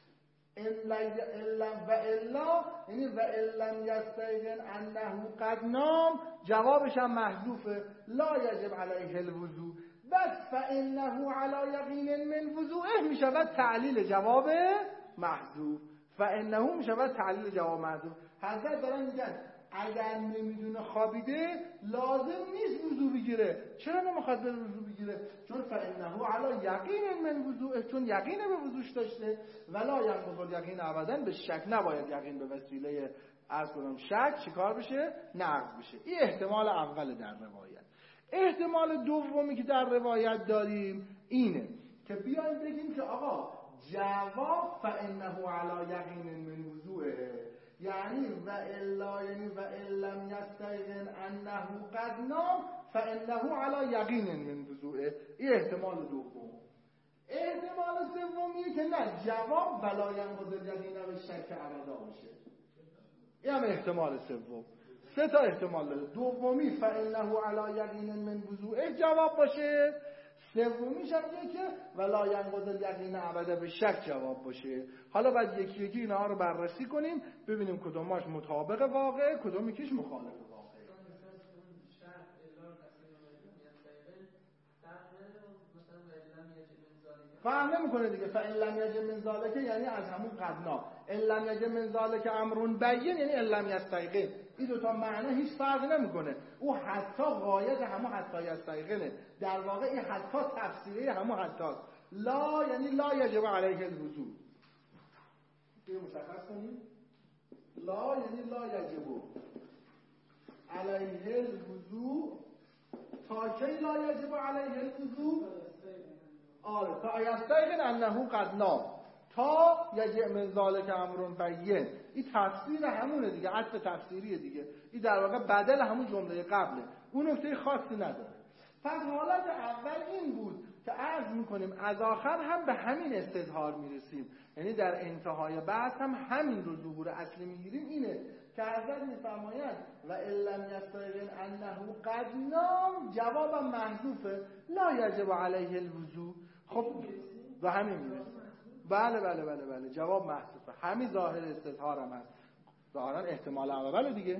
و الا یعنی و لم یستیقن انه قد نام، جوابش هم محذوفه لا یجب علیه الوضوء. بس فانه علی یقین من وضوءه میشود تعلیل جواب محذوف. فانه میشود تعلیل جواب محذوف. حضرت دارن میگن اگر نمیدونه خوابیده لازم نیست وضو بگیره. چرا نمیخواد به وضو بگیره؟ چون فانه علی یقین من وضوءه، چون یقین به وضوش داشته. ولا ینقض یقین ابدا، به شک نباید یقین به وسیله عرض کنم شک چیکار بشه؟ نقض بشه. این احتمال اول در روایت. احتمال دومی که در روایت داریم اینه که بیایم بگیم که آقا جواب فانه علی یقین من وضوءه، یعنی و الا یعنی و لم یستیقن انه قد نام فانه علی یقین من وضوءه. این احتمال دوم. احتمال سومیه که نه، جواب ولا ینقض یقین به شک ابدا باشه. این هم احتمال سوم. 3 احتمال داره. دومی فانه علی یقین من وضوءه جواب باشه. سومیش هم که ولا ینقض الیقین ابدا به شک جواب باشه. حالا بعد یکی یکی اینها رو بررسی کنیم ببینیم کدوماش مطابق واقع، کدوم یکیش مخالف واقع. فهم نمی‌کنه دیگه. فإن لم یجد من ذلک یعنی از همون قدنا، ان لم یجد من ذلک امر بین یعنی ان لم یستیقن. این دو تا معنی هیچ فرقی نمی‌کنه. او حتی غایت همون حتی یستیقنه. در واقع این حتی تفسیری همون حتی. لا یعنی لا یجب علیه الوضوء. اینو مشخص کنیم. لا یعنی لا یجب علیه الوضوء. تا کی لا یجب علیه الوضوء؟ آره تا یستیقن انه قد نام تا یجیء من ذلک امر بین. این تفسیر همونه دیگه، عطف تفسیریه دیگه. این در واقع بدل همون جمله قبله. اون نکته خاصی نداره. پس حالت اول این بود که عرض میکنیم از آخر هم به همین استظهار میرسیم، یعنی در انتهای بحث هم همین رو ظهور اصلی میگیریم. اینه که حضرت میفرمایند و لم یستیقن انه قد نام، جوابم محذوفه لا یجب علیه الوضوء. خب و همین میرسیم. بله جواب محذوفه. همین ظاهر استظهار هم هست. ظاهرا احتمال اول دیگه.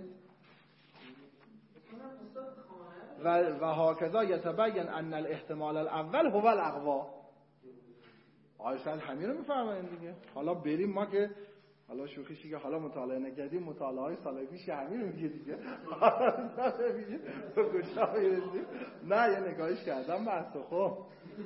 و هکذا یتبین ان الاحتمال الاول هو الاقوا. آیه همین رو میفهمن دیگه. حالا بریم ما که حالا شوخیشی که حالا مطالعه نکردیم، مطالعه های سال پیش همین رو میگه دیگه. حالا میگه به کجا میرسیم؟ نه یه نگاهش کردم بحث. خب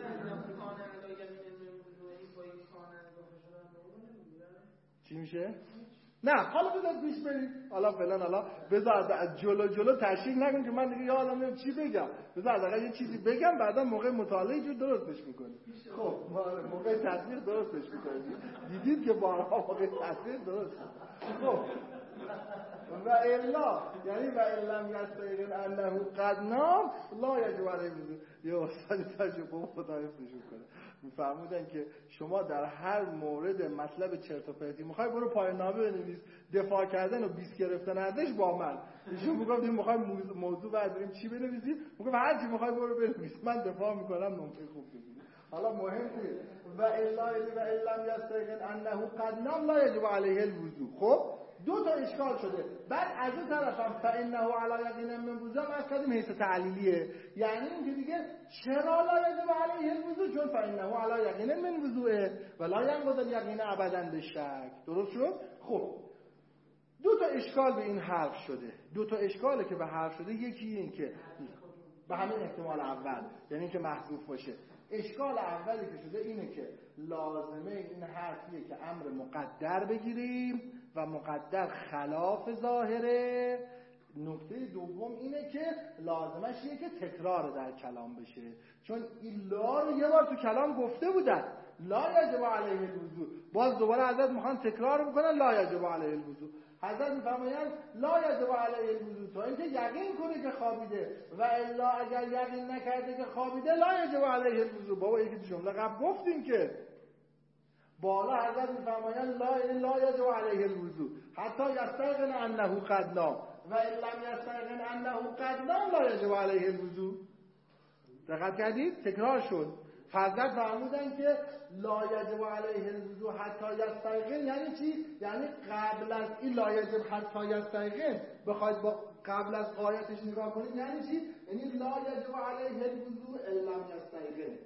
چی میشه؟ نه حالا بذار پیش بریم، حالا فلان، حالا بذار از جلو تشریح نکن که من دیگه یادم نمیاد چی بگم. بذار حداقل یه چیزی بگم، بعدا موقع مطالعه جو درستش میکنیم. خب موقع تصویر درستش میکنیم. دیدید که بارها موقع تصویر درست. خب و الا یعنی و علم یستیقن انه قد نام لا یجب علیه الوضوء. یه استاد تجربه خدا حفظشون کنه میفرمودن که شما در هر مورد مطلب چرت و پرتی میخوای برو پایان نامه بنویس، دفاع کردن و 20 گرفتن ازش با من. ایشون میگفت میخوای موضوع برداریم چی بنویسیم؟ میگفت هر چی میخوای برو بنویس، من دفاع میکنم نمره خوب بگیری. حالا مهم نیست. و الا و علم یستیقن انه قد نام لا یجب علیه الوضوء. خب دو تا اشکال شده. بعد از اون طرفم فانه علی یقین من وضوء ما کردیم حیث تعلیلیه، یعنی اینکه دیگه چرا لا یجب علیه الوضوء؟ چون فانه علی یقین من وضوء و لا ينقض الیقین ابدا بالشک. درست شد؟ خب دو تا اشکال به این حرف شده. دو تا اشکاله که به حرف شده، یکی این که به همین احتمال اول، یعنی اینکه محذوف باشه. اشکال اولی که شده اینه که لازمه این حرفیه که امر مقدر بگیریم و مقدر خلاف ظاهره. نکته دوم اینه که لازمش اینه که تکرار در کلام بشه، چون این لا رو یه بار تو کلام گفته بودن لا یجب علیه الوضوء، باز دوباره حضرت میخوان تکرار میکنن لا یجب علیه الوضوء. حضرت میفرمایند لا یجب علیه الوضوء تا اینکه یقین کنه که خوابیده، و الا اگر یقین نکرده که خوابیده لا یجب علیه الوضوء. بابا یکی جمله قبل گفتیم که بالا حضرت میفرمایند لا یجب علیه الوضوء حتی یستیقن انه قد نام و ان لم یستیقن انه قد نام لا یجب علیه الوضوء. دقت کردید؟ تکرار شد. حضرت فرمودن که لا یجب علیه الوضوء حتی یستیقن یعنی چی؟ یعنی قبل از این لا یجب حتی یستیقن بخواید با قبل از آیتش نگاه کنید یعنی چی؟ یعنی لا یجب علیه الوضوء الا لم یستیقن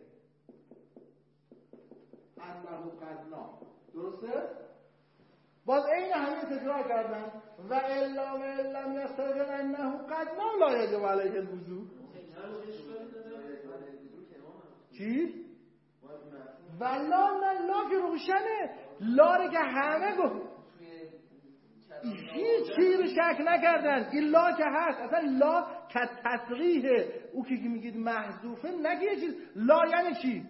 انه قد نام. درسته؟ باز این همین تکرار کردن و الا لم یستیقن انه قد نام لا یجب علیه الوضوء. چی؟ لا که روشنه، لا که همه گفت هیچ چیزی رو شک نکردن. این لا که هست، اصلا لا که تصریحه. او که میگید محذوفه نگه یه چیز لا یعنی چی؟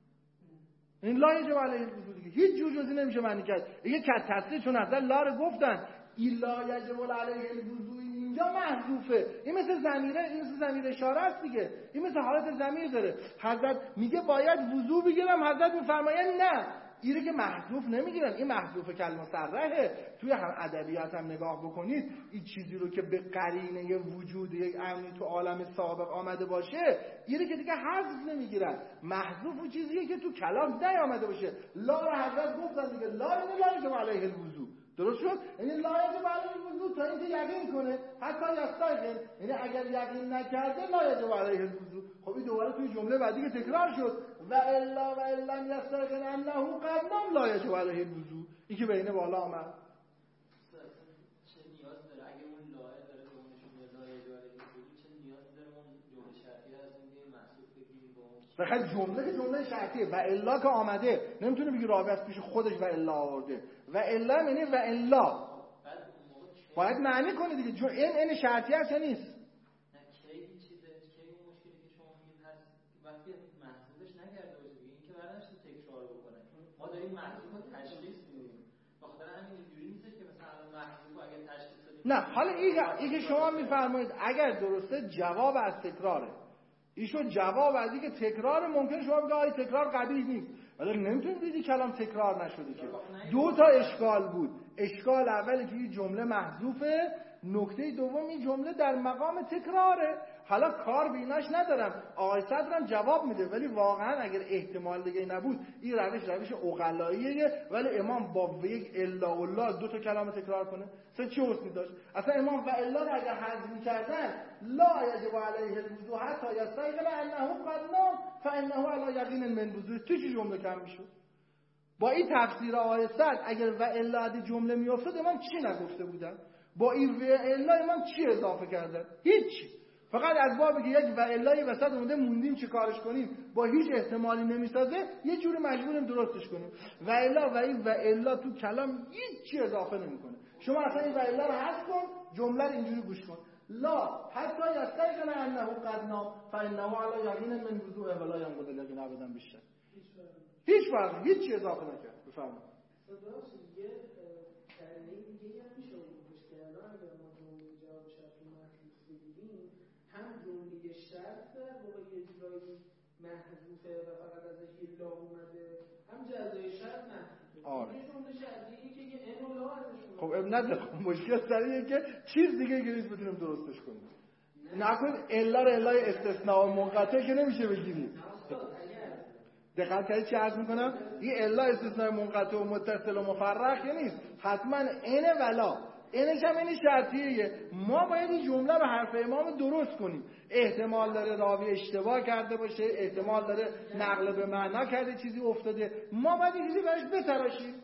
این لا یجب علیه الوضوء دیگه هیچ جور جزی نمیشه معنی کرد. یه که تصریح چون اصلا لا رو گفتن این لا یجب علیه الوضوء اینجا محذوفه. این مثل ضمیره، این مثل ضمیر اشاره است دیگه، این مثل حالت ضمیر داره. حضرت میگه باید وضو بگیرم، حضرت میفرماین نه، اینه که محذوف نمیگیرن. این محذوف کلمه صرحه. توی هم ادبیات هم نگاه بکنید، این چیزی رو که به قرینه وجود یک امری تو عالم سابق آمده باشه اینه که دیگه حذف نمیگیرن. محذوف اون چیزیه که تو کلام نیامده باشه. لا رو حضرت گفتن دیگه، لا یعنی لا یجب علیه الوضوء. درست شد؟ یعنی لا یجب علیه الوضوء تا اینکه یقین کنه، حتی یستیقن یعنی اگر یقین نکرده لا یجب علیه الوضوء. خب این دوباره توی جمله بعدی که تکرار شد و الا و لم یستیقن انه قد نام لا یجب علیه الوضوء. این که بین بالا آمد چه نیاز داره اگه اون لا داره به اونشون لا یجب علیه الوضوء، چه نیاز داره اون جمله شرطی از این محسوب بگیریم با اون؟ بخاطر جمله که جمله شرطیه و الا که آمده، نمیتونه بگی راوی از پیش خودش و الا آورده. و الا یعنی و الا باید معنی کنه دیگه. این شرطی هست یا نیست؟ نه کی چیزه، کی اون مشکلی که شما میگید هست وقتی محسوبش نکرده باشه دیگه، این که برداشت تکرار بکنه. ما داریم محسوب رو تشخیص میدیم، بخاطر همین اینجوری نیست که مثلا محسوب اگه تشخیص بدیم. نه حالا این که شما میفرمایید اگر درسته جواب از تکراره، ایشون جواب از اینکه تکرار ممکنه شما بگید آی تکرار قبیح نیست، ولی نمیتونید بگید کلام تکرار نشده که. دو تا اشکال بود. اشکال اولی که این جمله محذوفه، نکته دوم این جمله در مقام تکراره. حالا کار به ایناش ندارم، آقای صدرم جواب میده، ولی واقعا اگر احتمال دیگه نبود این روش عقلاییه. ولی امام با یک الا و لا دو تا کلام تکرار کنه چه حسنی داشت؟ اصلا امام و الا رو اگر حذف می‌کردن لا یجب علیه الوضوء حتی یستیقن انه قد نام فانه علی یقین من وضوء، چه جمله کم میشد؟ با این تفسیر آیه صد اگر و الا جمله میافتاد امام چی نگفته بودن؟ با این و الا امام چی اضافه کردن؟ هیچ. فقط از بابی که یک و الای وسط اومده موندیم چه کارش کنیم با هیچ احتمالی نمیسازه یه جوری مجبوریم درستش کنیم. و الا و این و الا تو کلام هیچ چی اضافه نمیکنه. شما اصلا این و الا رو حذف کن، جمله رو اینجوری گوش کن. لا حتی یستیقن انه قد نام فانه علی یقین من وضوء ولا ينقض الیقین ابدا بیشتر. هیچ فرقی، هیچ چی اضافه نکرد. بفرمایید. درست یه کلمه دیگه هم میشه اونش که الان اگر ما جمله جواب شرط محذوف بگیریم هم جمله شرط در واقع اجرایی محذوفه و فقط ازش یه لا اومده، هم جزای شرط محذوفه. آره. یه جمله شرطیه که یه ان و لا ازش اومده. خب اب نداره. مشکل سریه که چیز دیگه گریز بتونیم درستش کنیم. نکنید الا رو الای استثناء و منقطع که نمیشه بگیریم. دقت کردید چی عرض میکنم؟ این الا استثناء منقطع و متصل و مفرق نیست، حتما ان ولا. اینش هم این شرطیه. ما باید این جمله رو حرف امام درست کنیم. احتمال داره راوی اشتباه کرده باشه، احتمال داره نقل به معنا کرده چیزی افتاده، ما باید این چیزی براش بتراشیم.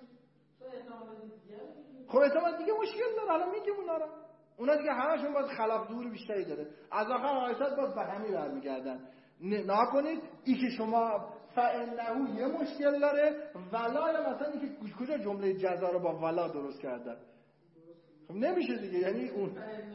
خب احتمال دیگه مشکل داره، حالا میگیم اونا دیگه همشون باید خلاف ظهور بیشتری داره. از آخر آیات باز به همین برمیگردن. نکنید این که شما فانه یه مشکل داره، ولا یا مثلا این که کجا جمله جزا رو با ولا درست کردن. خب نمیشه دیگه. یعنی اون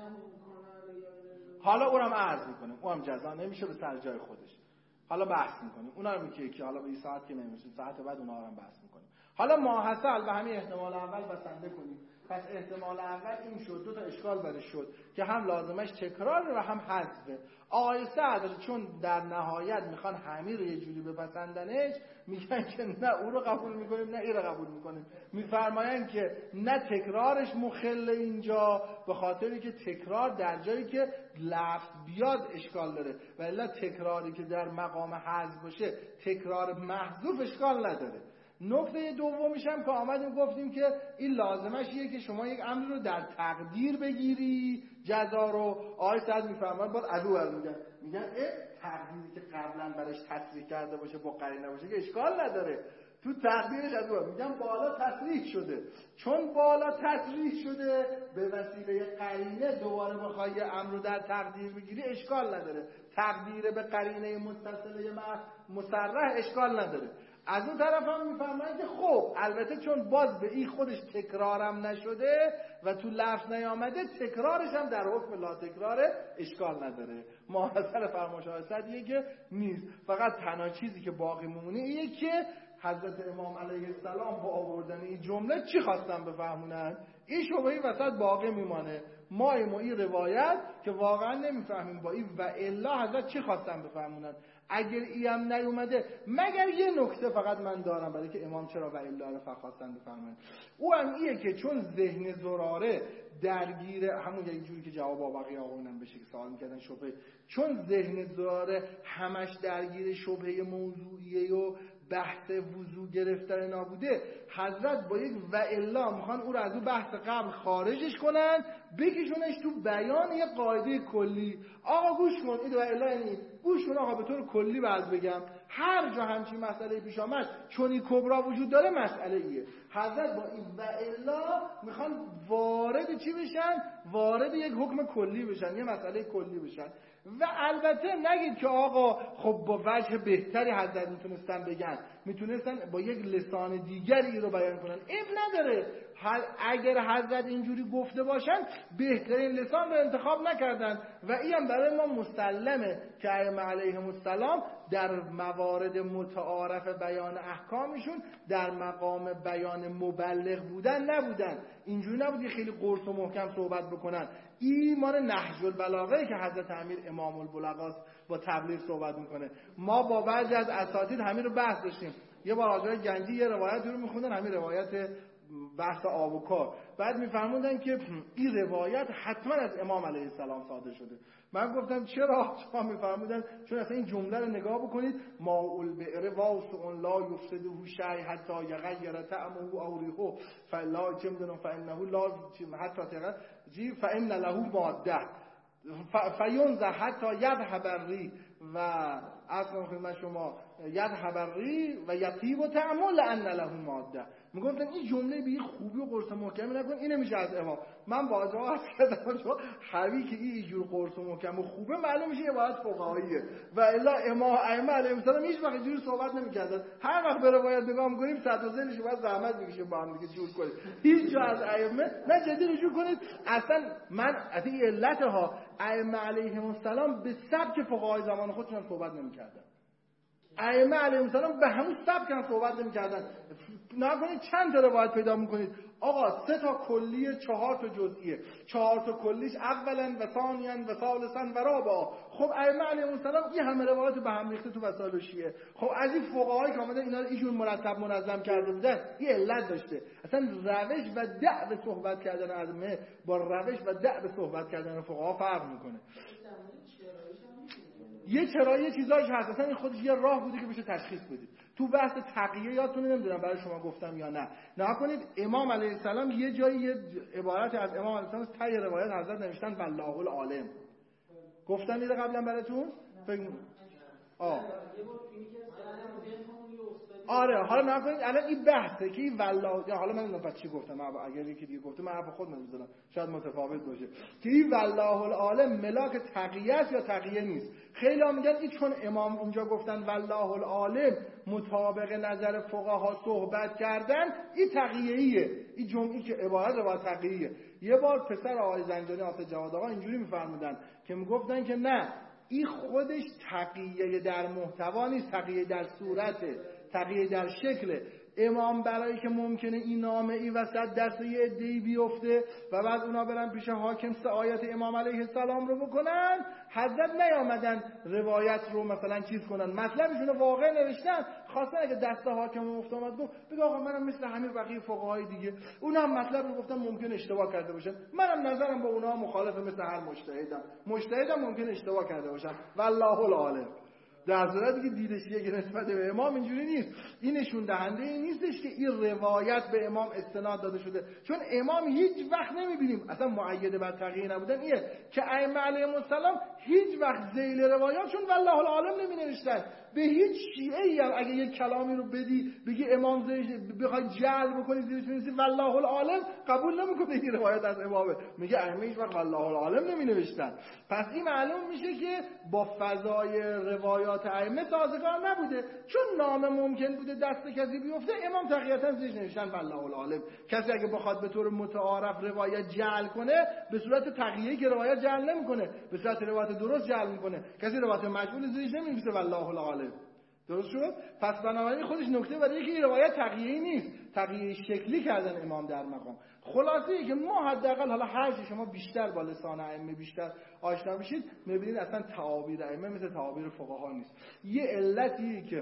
حالا اونم عرض میکنیم، اونم جزا نمیشه به سر جای خودش. حالا بحث میکنیم اونا رو میگه که حالا به این ساعت که نمیشه، ساعت بعد اونا رو هم بحث میکنیم. حالا ماحصل و همین احتمال اول بسنده کنیم. پس احتمال اول این شد، دو تا اشکال برش شد که هم لازمش تکرار و هم حذفه. آیه صدر چون در نهایت میخوان همین رو یه جوری بپسندنش، میگن که نه او رو قبول میکنیم نه این رو قبول میکنیم. میفرماین که نه تکرارش مخل اینجا، به خاطری که تکرار در جایی که لفظ بیاد اشکال داره، ولی تکراری که در مقام حذف باشه تکرار محذوف اشکال نداره. نکته دومیش هم که آمدیم گفتیم که این لازمش اینه که شما یک امر رو در تقدیر بگیری، جزا رو. آیه صد میفهمن باید عدو میگن تقدیری که قبلا برش تصریح کرده باشه با قرینه باشه که اشکال نداره، تو تقدیرش عدو میگن بالا تصریح شده. چون بالا تصریح شده به وسیله قرینه دوباره بخوای امر رو در تقدیر بگیری اشکال نداره. تقدیر به قرینه متصله مصرح اشکال نداره. از اون طرف هم میفهمن که خب البته چون باز به این خودش تکرارم نشده و تو لفظ نیامده، تکرارش هم در حکم لا تکراره اشکال نداره. محصل فرماشاهستیه که نیست. فقط تنها چیزی که باقی مونه اینه که حضرت امام علیه السلام با آوردن این جمله چی خواستن بفهمونن. این شبهه وسط باقی میمانه. ما این روایت که واقعا نمیفهمیم با این و الا حضرت چی خواستن بفهمونن. اگر ای هم نیومده، مگر یه نکته فقط من دارم برای که امام چرا و الا رو خواستن بفهمونن. او هم ایه که چون ذهن زراره درگیر همون یه جوری که جواب باقی آقایونم بشه که سوال میکردن شبهه، چون ذهن زراره همش درگیر شبهه موضوعیه و بحث وضو گرفتن نابوده، حضرت با یک و الا میخوان او رو از اون بحث قبل خارجش کنن، بکشونش تو بیان یک قاعده کلی. آقا گوش کن، این و الا یعنی گوش کن آقا، به طور کلی باز بگم هر جا همچین مسئله پیش آمد چون این کبرا وجود داره مسئله ایه. حضرت با این و الا میخوان وارد چی بشن؟ وارد یک حکم کلی بشن، یه مسئله کلی بشن. و البته نگید که آقا خب با وجه بهتری حضرت میتونستن بگن، میتونستن با یک لسان دیگری رو بیان کنن، این نداره. اگر حضرت اینجوری گفته باشن بهترین لسان رو انتخاب نکردن و این برای ما مسلمه که ائمه علیهم السلام در موارد متعارف بیان احکامشون در مقام بیان مبلغ بودن نبودن. اینجوری نبود که خیلی قرص و محکم صحبت بکنن. این مال نهج البلاغه که حضرت امیر امام البلغاست با تبلیغ صحبت میکنه. ما با بعضی از اساتید همین رو بحث داشتیم. یه بار آقای گنجی یه روایت رو میخوندن، همین روایت بحث آب و کار، بعد میفرمودن که این روایت حتما از امام علیه السلام صادر شده. من گفتم چرا؟ شما میفرمودن چون اصلا این جمله رو نگاه بکنید، ماء البئر واسع لا یفسده شیء حتی یغیر طعمه او ریحه فلا چمدن فانه لا حتی تغیر فان له ماده فینزع حتی یذهب الریح و اصلا خدمت شما یذهب الریح و یطیب و طعمه لأن له ماده. میگفتن این جمله به خوبی و قرص محکمی نکن، این نمیشه از امام. من واجبه عرض کردم چون حوی که این جور قرص محکم و خوبه معلوم میشه عبارت فقهاییه و الا امام ائمه علیهم السلام هیچ وقت اینجوری صحبت نمیکردن. هر وقت به روایت نگاه میکنیم صد و ذیلش باید زحمت میکشیم با هم دیگه جور کنیم. هیچ جا از ائمه نه جدی رجوع کنید. اصلا من از این علتها ائمه علیهم السلام به سبک فقهای زمان خودشون صحبت نمیکردن. ائمه علیهم السلام به همون سبک هم صحبت نمی‌کردن. نکنید چند تا روایت پیدا می‌کنید آقا 3 تا کلیه 4 تا جزئیه، 4 تا کلیش اولا و ثانیا و ثالثا و رابعا. خب ائمه علیهم السلام این همه روایت به هم ریخته تو وسائل شیعه. خب از این فقهایی که اومدن اینا رو اینجور مرتب منظم کرده بودن این علت داشته. اصلا روش و دأب صحبت کردن ائمه با روش و دأب صحبت کردن فقها فرق می‌کنه. یه چرایی چیزایش هست، اصلا این خودش یه راه بوده که بشه تشخیص بدید. تو بحث تقیه یادتونه نمیدونم برای شما گفتم یا نه کنید امام علیه السلام یه جایی یه عبارت از امام علیه السلام تای روایت حضرت نوشتن والله العالم. گفتن دیده قبلا براتون؟ آره حالا نکنید الان این بحثه که این والله، حالا من نمیدونم چی گفتم، اگر یکی دیگه گفته من حرف خودم میزنم شاید متفاوت باشه، که این والله العالم ملاک تقیه است یا تقیه نیست. خیلی ها میگن این چون امام اونجا گفتن والله العالم مطابق نظر فقها صحبت کردن این تقیه‌ایه، این جمعی که عبارت با تقیه‌ایه. یه بار پسر آقای زنجانی آصف جواد آقا اینجوری میفرمودن که میگفتن که نه این خودش تقیه در محتوا نیست، تقیه در صورته، تقیه در شکله. امام برای که ممکنه این نامه ای وسط دست یه عده‌ای بیفته و بعد اونا برن پیش حاکم آیات امام علیه السلام رو بکنن، حضرت نیامدن روایت رو مثلا چیز کنن، مطلبشون رو واقع نوشتن، خواستن اگه دست حاکم مفت اومد گفت بگه آقا منم مثل همه بقیه فقهای دیگه، اونا هم مطلب رو گفتن ممکن اشتباه کرده باشن، منم نظرم با اونا مخالفه مثل هر مجتهدم ممکن اشتباه کرده باشن والله العالم. در صورتی که دیدش یک نسبت به امام اینجوری نیست. این نشون دهنده این نیستش که این روایت به امام استناد داده شده، چون امام هیچ وقت نمیبینیم اصلا مؤید بر تقیه نبودن ایه که ائمه علیهم السلام هیچ وقت ذیل روایاتشون والله العالم نمی نوشتن. به هیچ شیعه‌ای هم اگه یک کلامی رو بدی بگی امام زیش بخوای جعل بکنی زیرش بنویسی والله العالم، قبول نمیکنه این روایت از امامه، میگه ائمه هیچ وقت والله العالم نمی نوشتن. پس این معلوم میشه که با فضای روایات ائمه سازگار نبوده، چون نام ممکن بوده دست کسی بیفته، امام تقیتا زیرش نوشتن والله العالم. کسی اگه بخواد به طور متعارف روایت جعل کنه به صورت تقیه‌ای که روایت جعل نمیکنه، به صورت روایت درست جعل میکنه. کسی روایت مجهول زیرش نمی‌نویسه والله العالم. درست شد؟ پس بنابراین خودش نکته برای اینکه این روایت تقیه‌ای نیست، تقیه شکلی کردن امام در مقام. خلاصه ای که ما حداقل حالا هر چی شما بیشتر با لسان ائمه بیشتر آشنا بشید می‌بینید اصلا تعابیر ائمه مثل تعابیر فقها نیست. یه علتی که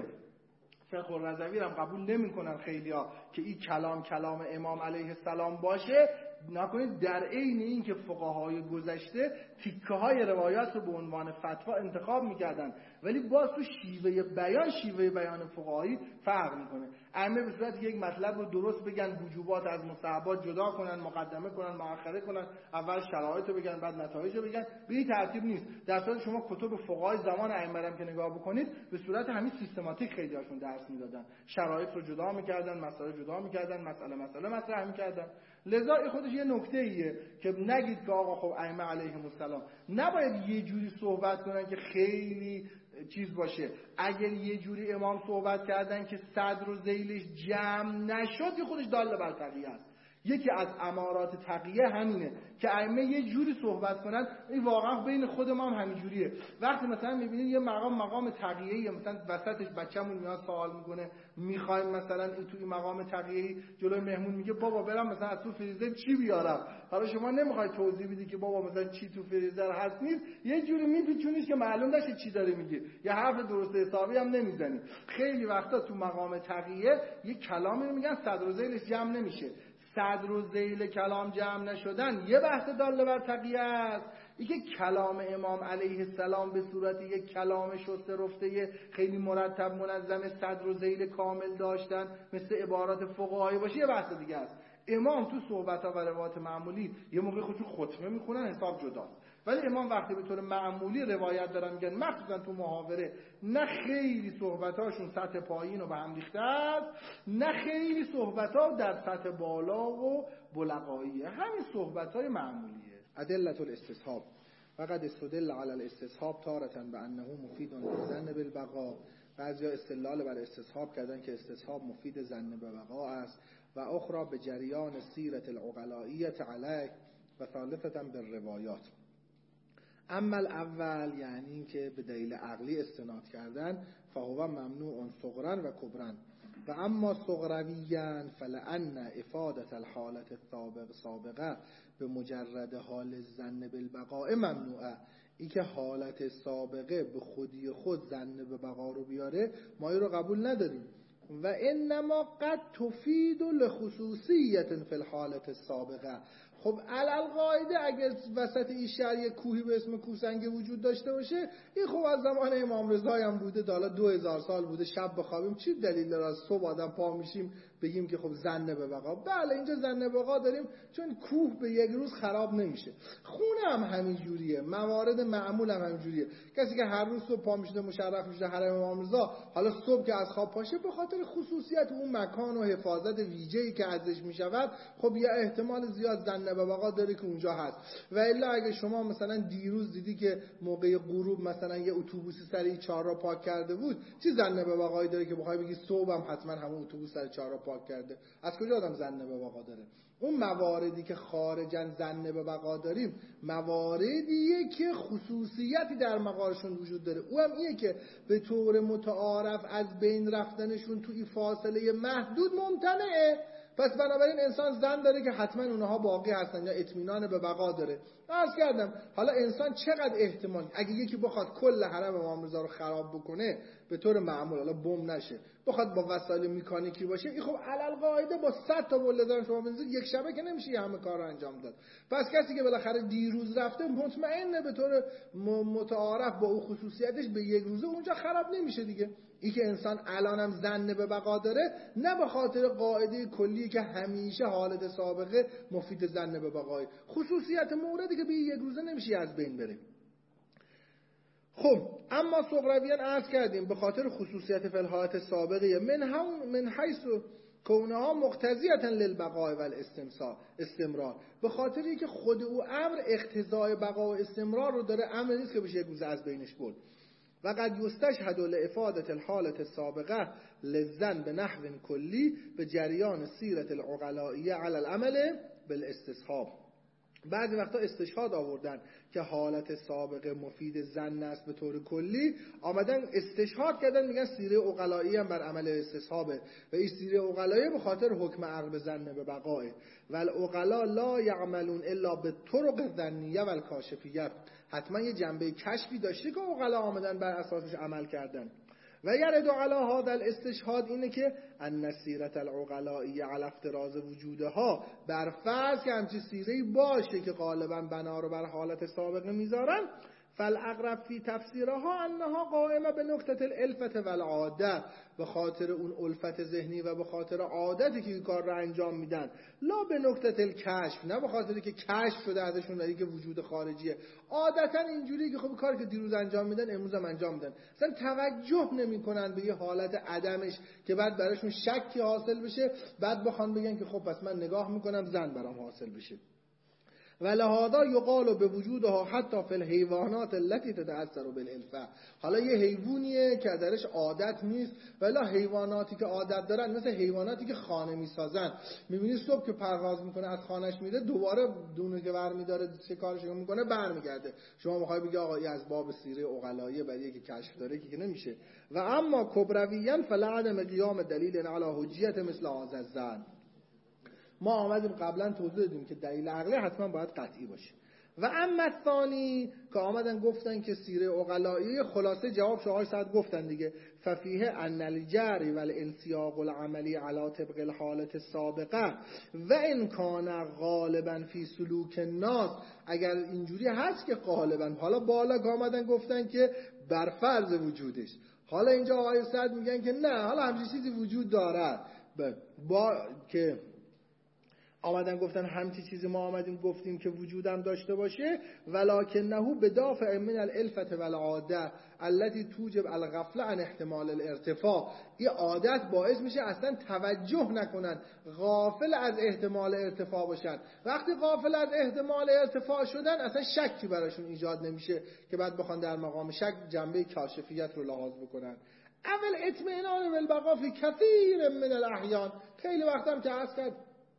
فقه الرضوی هم قبول نمی‌کنن خیلیا که این کلام امام علیه السلام باشه، نکنید در عین این که فقهای گذشته تیکه های روایات رو به عنوان فتوا انتخاب میکردن، ولی باز تو شیوه بیان فقهایی فرق میکنه. ائمه به صورت یک مطلب رو درست بگن، وجوبات از مستحبات جدا کنن، مقدمه کنن، مؤخره کنن، اول شرایط رو بگن بعد نتایج رو بگن، به این ترتیب نیست. در صورت شما کتب فقهای زمان ائمه هم که نگاه بکنید به صورت همین سیستماتیک خیلی هاشون درس میدادن، شرایط رو جدا میکردن، مسائل جدا میکردن، مسئله مطرح میکردن. لذا این خودش یه نکته ایه که نگید که آقا خب ائمه علیهم السلام نباید یه جوری صحبت کنن که خیلی چیز باشه. اگر یه جوری امام صحبت کردن که صدر و ذیلش جمع نشد، یه خودش دال بر تقیه است. یکی از امارات تقیه همینه که ائمه یه جوری صحبت کنن، این واقعا بین خود ما هم همین جوریه. وقتی مثلا میبینید یه مقام تقیه‌ای مثلا وسطش بچه‌مون میاد سوال میکنه، میخوایم مثلا این توی مقام تقیه‌ای جلوی مهمون میگه بابا برام مثلا از تو فریزر چی بیارم، حالا شما نمیخوای توضیح بدی که بابا مثلا چی تو فریزر هست نیست، یه جوری میپیچونیش که معلوم نشه چی داره میگه، یه حرف درست حسابی هم نمیزنی. خیلی وقتا تو مقام تقیه یه کلامی رو میگن صدر و ذیلش جمع نمیشه. صدر و ذیل کلام جمع نشدن یه بحث داله بر تقیه است. این که کلام امام علیه السلام به صورت یک کلام شسته رفته خیلی مرتب منظم صدر و ذیل کامل داشتن مثل عبارات فقهایی باشه یه بحث دیگه است. امام تو صحبت‌ها و روایات معمولی یه موقع خودشون خطبه میخونن، حساب جداست، ولی امام وقتی به طور معمولی روایت دارن میگن، مخصوصا تو محاوره، نه خیلی صحبتاشون سطح پایین و به هم ریخته است، نه خیلی صحبت‌ها در سطح بالا و بلغاییه، همین صحبت‌های معمولیه. ادلة الاستصحاب فقد استدل على الاستصحاب تارة بأنه مفید للظن بالبقاء. بعضیا استدلال بر استصحاب کردن که استصحاب مفید ظن به بقا است، و اخرى به جریان سیرت العقلائیت علیه و ثالثة بالروایات. اما الاول یعنی این که به دلیل عقلی استناد کردن، فهو ممنوع صغرا و کبرا. و اما صغرویاً فلأن افادت الحالت سابقه به مجرد حال ظن بالبقاء ممنوعه. این که حالت سابقه به خودی خود ظن به بقا رو بیاره، ما این رو قبول نداریم. و انما قد تفید لخصوصیت فی الحالت السابقه. خب علالقاعده اگر وسط این شهر یک کوهی به اسم کوسنگه وجود داشته باشه، این خب از زمان امام رضا هم بوده، حالا 2000 سال بوده، شب بخوابیم چی دلیل داره از صبح آدم پا میشیم بگیم که خب ظن به بقا؟ بله اینجا ظن به بقا داریم چون کوه به یک روز خراب نمیشه. خونه هم همین جوریه، موارد معمول هم همین جوریه. کسی که هر روز صبح پا میشه مشرف میشه حرم امام رضا، حالا صبح که از خواب پاشه به خاطر خصوصیت اون مکان و حفاظت ویژه‌ای که ازش میشود، خب یه احتمال زیاد ظن به بقا داره که اونجا هست. و الا اگه شما مثلا دیروز دیدی که موقع غروب مثلا یه اتوبوسی سر چهارراه پارک کرده بود، چی ظن به بقایی داره که بخوای بگی صبح هم حتما همون اتوبوس سر چهارراه پارک کرده؟ از کجا آدم ظن به بقا داره؟ اون مواردی که خارجاً ظن به بقا داریم مواردیه که خصوصیتی در مقارشون وجود داره. او هم اینه که به طور متعارف از بین رفتنشون توی فاصله محدود ممتنعه. پس بنابراین انسان ظن داره که حتما اونها باقی هستن یا اطمینان به بقا داره. عرض کردم حالا انسان چقدر احتمال اگه یکی بخواد کل حرم امام رضا رو خراب بکنه به طور معمول، حالا بم نشه، بخواد با وسایل مکانیکی باشه، این خب علالقاعده با 100 تا بلدار شما بنزید یک شبه که نمیشه همه کار رو انجام داد. پس کسی که بالاخره دیروز رفته مطمئنه به طور متعارف با اون خصوصیتش به یک روزه اونجا خراب نمیشه دیگه. این که انسان الانم ظن به بقا داره نه به خاطر قاعده کلی که همیشه حالت سابقه مفید ظن به بقای، خصوصیت موردی که به یک روزه نمیشه از بین بره. خب اما صغرویان عرض کردیم به خاطر خصوصیت فی الحالت سابقه من حیث کونها مقتضیة للبقاء و استمرار، به خاطر اینکه خود او امر اقتضای بقا و استمرار رو داره، امر نیست که بشه یک روزه از بینش برد. و قد یستشهد لافاده الحالت السابقه للظن به نحو کلی به جریان سیرت العقلائیه علی العمل بالاستصحاب. بعضی وقتا استشهاد آوردن که حالت سابقه مفید ظن است به طور کلی، آمدن استشهاد کردن میگن سیره عقلایی هم بر عمل استصحابه و این سیره عقلایی به خاطر حکم عقل به ظن به بقاه. و العقلا لا یعملون الا بالطرق الظنیه و الکاشفیه. حتما یه جنبه کشفی داشته که عقلا آمدن بر اساسش عمل کردن. و یرد علی هذا الاستشهاد اینه که ان سیرت العقلایی علی افتراض وجودها، بر فرض که همچین سیره‌ای باشه که غالبا بنا رو بر حالت سابقه میذارن، فالاقرب فی تفسیرها انها قائمه به نقطه الالفت والعاده، به خاطر اون الفت ذهنی و به خاطر عادتی که این کار رو انجام میدن، لا به نقطه الکشف، نه به خاطری که کشف شده ازشون داری که وجود خارجیه. عادتا اینجوریه که خب کاری که دیروز انجام میدن امروز هم انجام میدن، مثلا توجه نمیکنن به یه حالت عدمش که بعد براشون شکی حاصل بشه، بعد بخوان بگن که خب پس من نگاه میکنم ظن برام حاصل بشه. ولهذا یقال به وجودها حتی فی الحیوانات التي تتأثر بالالفه. حالا یه حیوانیه که درش عادت نیست، ولی حیواناتی که عادت دارن مثل حیواناتی که خانه میسازن، میبینی صبح که پرواز میکنه از خانهش میره دوباره دونه که برمیداره شکارش میکنه برمیگرده. شما میخوای بگی آقا این از باب سیره عقلاییه برای که کشف داره که نمیشه. و اما کبرویاً فلعدم قیام دلیل علی حجیت مثل هذا الظن. ما آمدیم قبلا توضیح دادیم که دلیل عقلی حتما باید قطعی باشه. و اما ثانی که آمدن گفتن که سیره عقلایی، خلاصه جواب شما ساعت گفتن دیگه، ففیه ان الجری والانسیاق العملی علی طبق الحالت السابقه و ان کان غالبا فی سلوک الناس. اگر اینجوری هست که غالبا، حالا بالا که آمدن گفتن که بر فرض وجودش، حالا اینجا آقای سعد میگن که نه، حالا همچین چیزی وجود داره با که آمدن گفتن همچی چیزی ما آمدیم گفتیم که وجودم داشته باشه، ولکنه بدافع من الالفت والعاده التي توجب الغفله عن احتمال الارتفاع. این عادت باعث میشه اصلا توجه نکنن، غافل از احتمال ارتفاع باشن. وقتی غافل از احتمال ارتفاع شدن اصلا شکی براشون ایجاد نمیشه که بعد بخوان در مقام شک جنبه کاشفیت رو لحاظ بکنن. اول اطمئنان بالبقاء فی کثیر من الاحیان، خیلی وقت هم که عرض کرد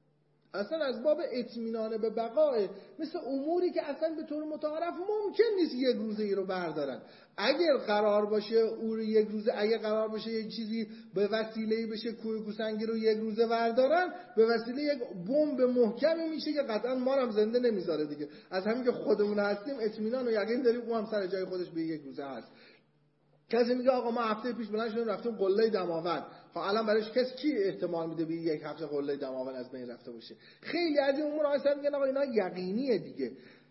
اصلا از باب اطمینان به بقای، مثل اموری که اصلا به طور متعارف ممکن نیست یک روزه ای رو بردارن. اگر قرار باشه او یک روزه، اگر قرار باشه یک چیزی به وسیله بشه کوه کوسنگی رو یک روزه بردارن، به وسیله یک بمب محکمی میشه که قطعا ما هم زنده نمیذاره دیگه. از همین که خودمون هستیم اطمینان و یقین داریم او هم سر جای خودش به یک روزه هست. کسی میگه آقا ما هفته پیش بلند شدیم رفتیم قله دماوند، خب الان برایش کسی کی احتمال میده به یک هفته قله دماوند از بین رفته باشه؟ خیلی از این امور اصلا میگن آقا اینا یقینیه دیگه.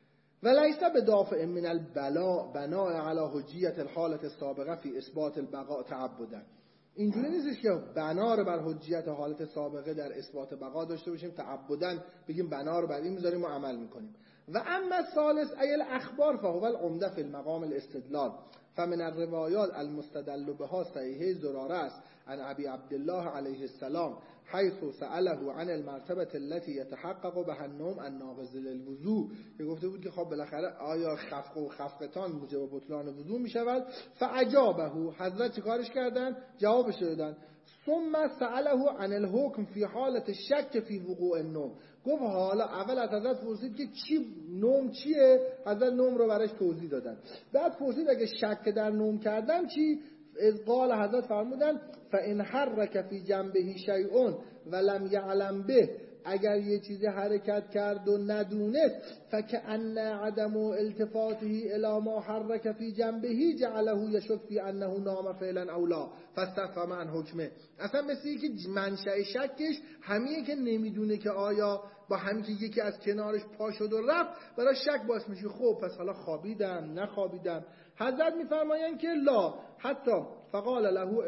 ولیس بدافع من البلاء بناء علی حجیت الحالت السابقه فی اثبات البقاء تعبدا. اینجوری نیست که بنا رو بر حجیت حالت سابقه در اثبات بقا داشته باشیم تعبدا بگیم بنا رو بر این میذاریم و عمل میکنیم. و اما الثالث ای الاخبار فهو العمده فی المقام الاستدلال، فمن الروایات المستدل بها صحیح زراره است عن ابی عبدالله علیه السلام حیث سأله عن المرتبه التي يتحقق بها النوم الناقض للوضوء، که گفته بود که خب بالاخره آیا خفق و خفقتان موجب بطلان وضوء می شود؟ فاجابه، حضرت چیکارش کردن؟ جوابش دادن. ثم سأله عن الحكم في حالة الشك في وقوع النوم، گفت حالا اول از حضرت پرسید که نوم چیه؟ حضرت نوم رو براش توضیح دادن. بعد پرسید اگه شک در نوم کردن چی؟ از قال حضرت فرمودن فإن حرك في جنبه شيء ولم يعلم به، اگر یه چیزی حرکت کرد و ندونست، فكأن عدم التفاته الى ما حرك في جنبه جعله يشك في انه نام فعلا او لا فاستفهم عن حکمه. اصلا مثل اینکه منشأ شکش همینه که نمیدونه که آیا با همین که یکی از کنارش پا شد و رفت برای شک باعث میشه خب پس حالا خوابیدم نخوابیدم. حضرت میفرمایند که لا حتی فقال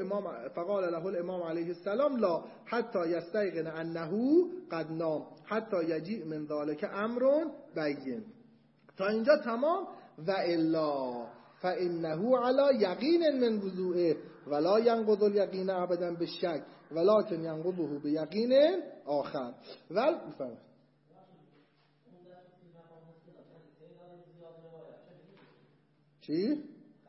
له الامام علیه السلام لا حتی یستیقن انه قد نام حتی یجیء من ذلك امر بین. تا اینجا تمام. و الا فانه علی یقین من وضوءه ولا ينقض اليقین ابدا بالشک ولكن ينقضه بیقین آخر. بفرمایید. چی؟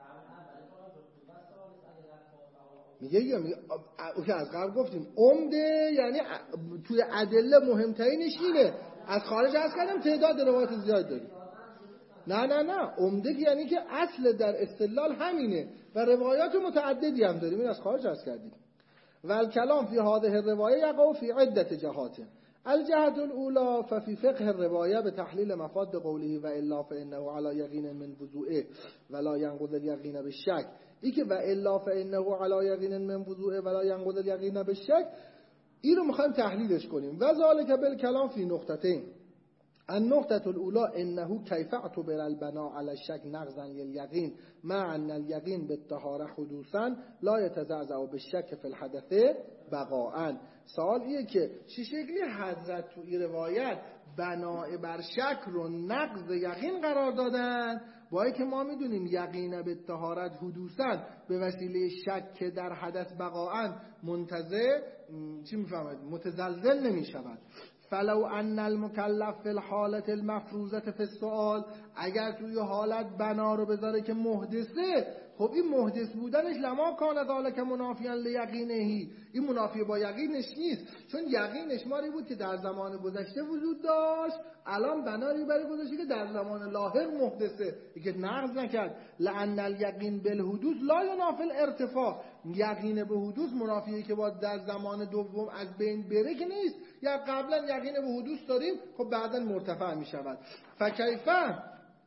میگه اوکی از قبل گفتیم عمده یعنی توی ادله مهمترینش اینه. از خارج عرض کردم تعداد روایت زیاد داریم. نه عمده یعنی که اصل در استدلال همینه و روایات متعددی هم داریم. این از خارج عرض کردیم. و الکلام فی هذه الروایه یقع فی عدة جهات. الجهة الأولى ففي فقه الرواية بتحليل مفاد قوله وإلا فإنه على يقين من وضوئه ولا ينقض اليقين بالشك. ای که وإلا فإنه على يقين من وضوئه ولا ينقض اليقين بالشك، این رو میخوایم تحلیلش کنیم. و ذلك بالكلام في نقطتين. النقطة الأولى إنه كيف اعتبر البناء على الشك نقضا لليقين مع أن اليقين بالطهارة حدوثا لا يتزعزع بالشك في الحدث بقاءً. سوال اینه که چه شکلی حضرت تو این روایت بناء بر شک رو نقض یقین قرار دادن، با اینکه ما میدونیم یقین به طهارت حدوثاً به وسیله شک در حدث بقاءً منتزع متزلزل نمی شود. فلو ان المکلف فی الحالت المفروضه فی السؤال، اگر توی حالت بنا رو بذاره که محدثه، خب این محدث بودنش لما کان ذالک منافیا لیقینه، این منافی با یقینش نیست، چون یقینش ماری بود که در زمان گذشته وجود داشت، الان بنایی برای گذشته که در زمان لاحق محدثه، که نقض نکرد. لان الیقین بالحدوث لا ینافی الارتفاع، یقین به حدوث منافیه که با در زمان دوم از بین بره که نیست، یا قبلا یقین به حدوث داریم خب بعدا مرتفع می شود. فکیفه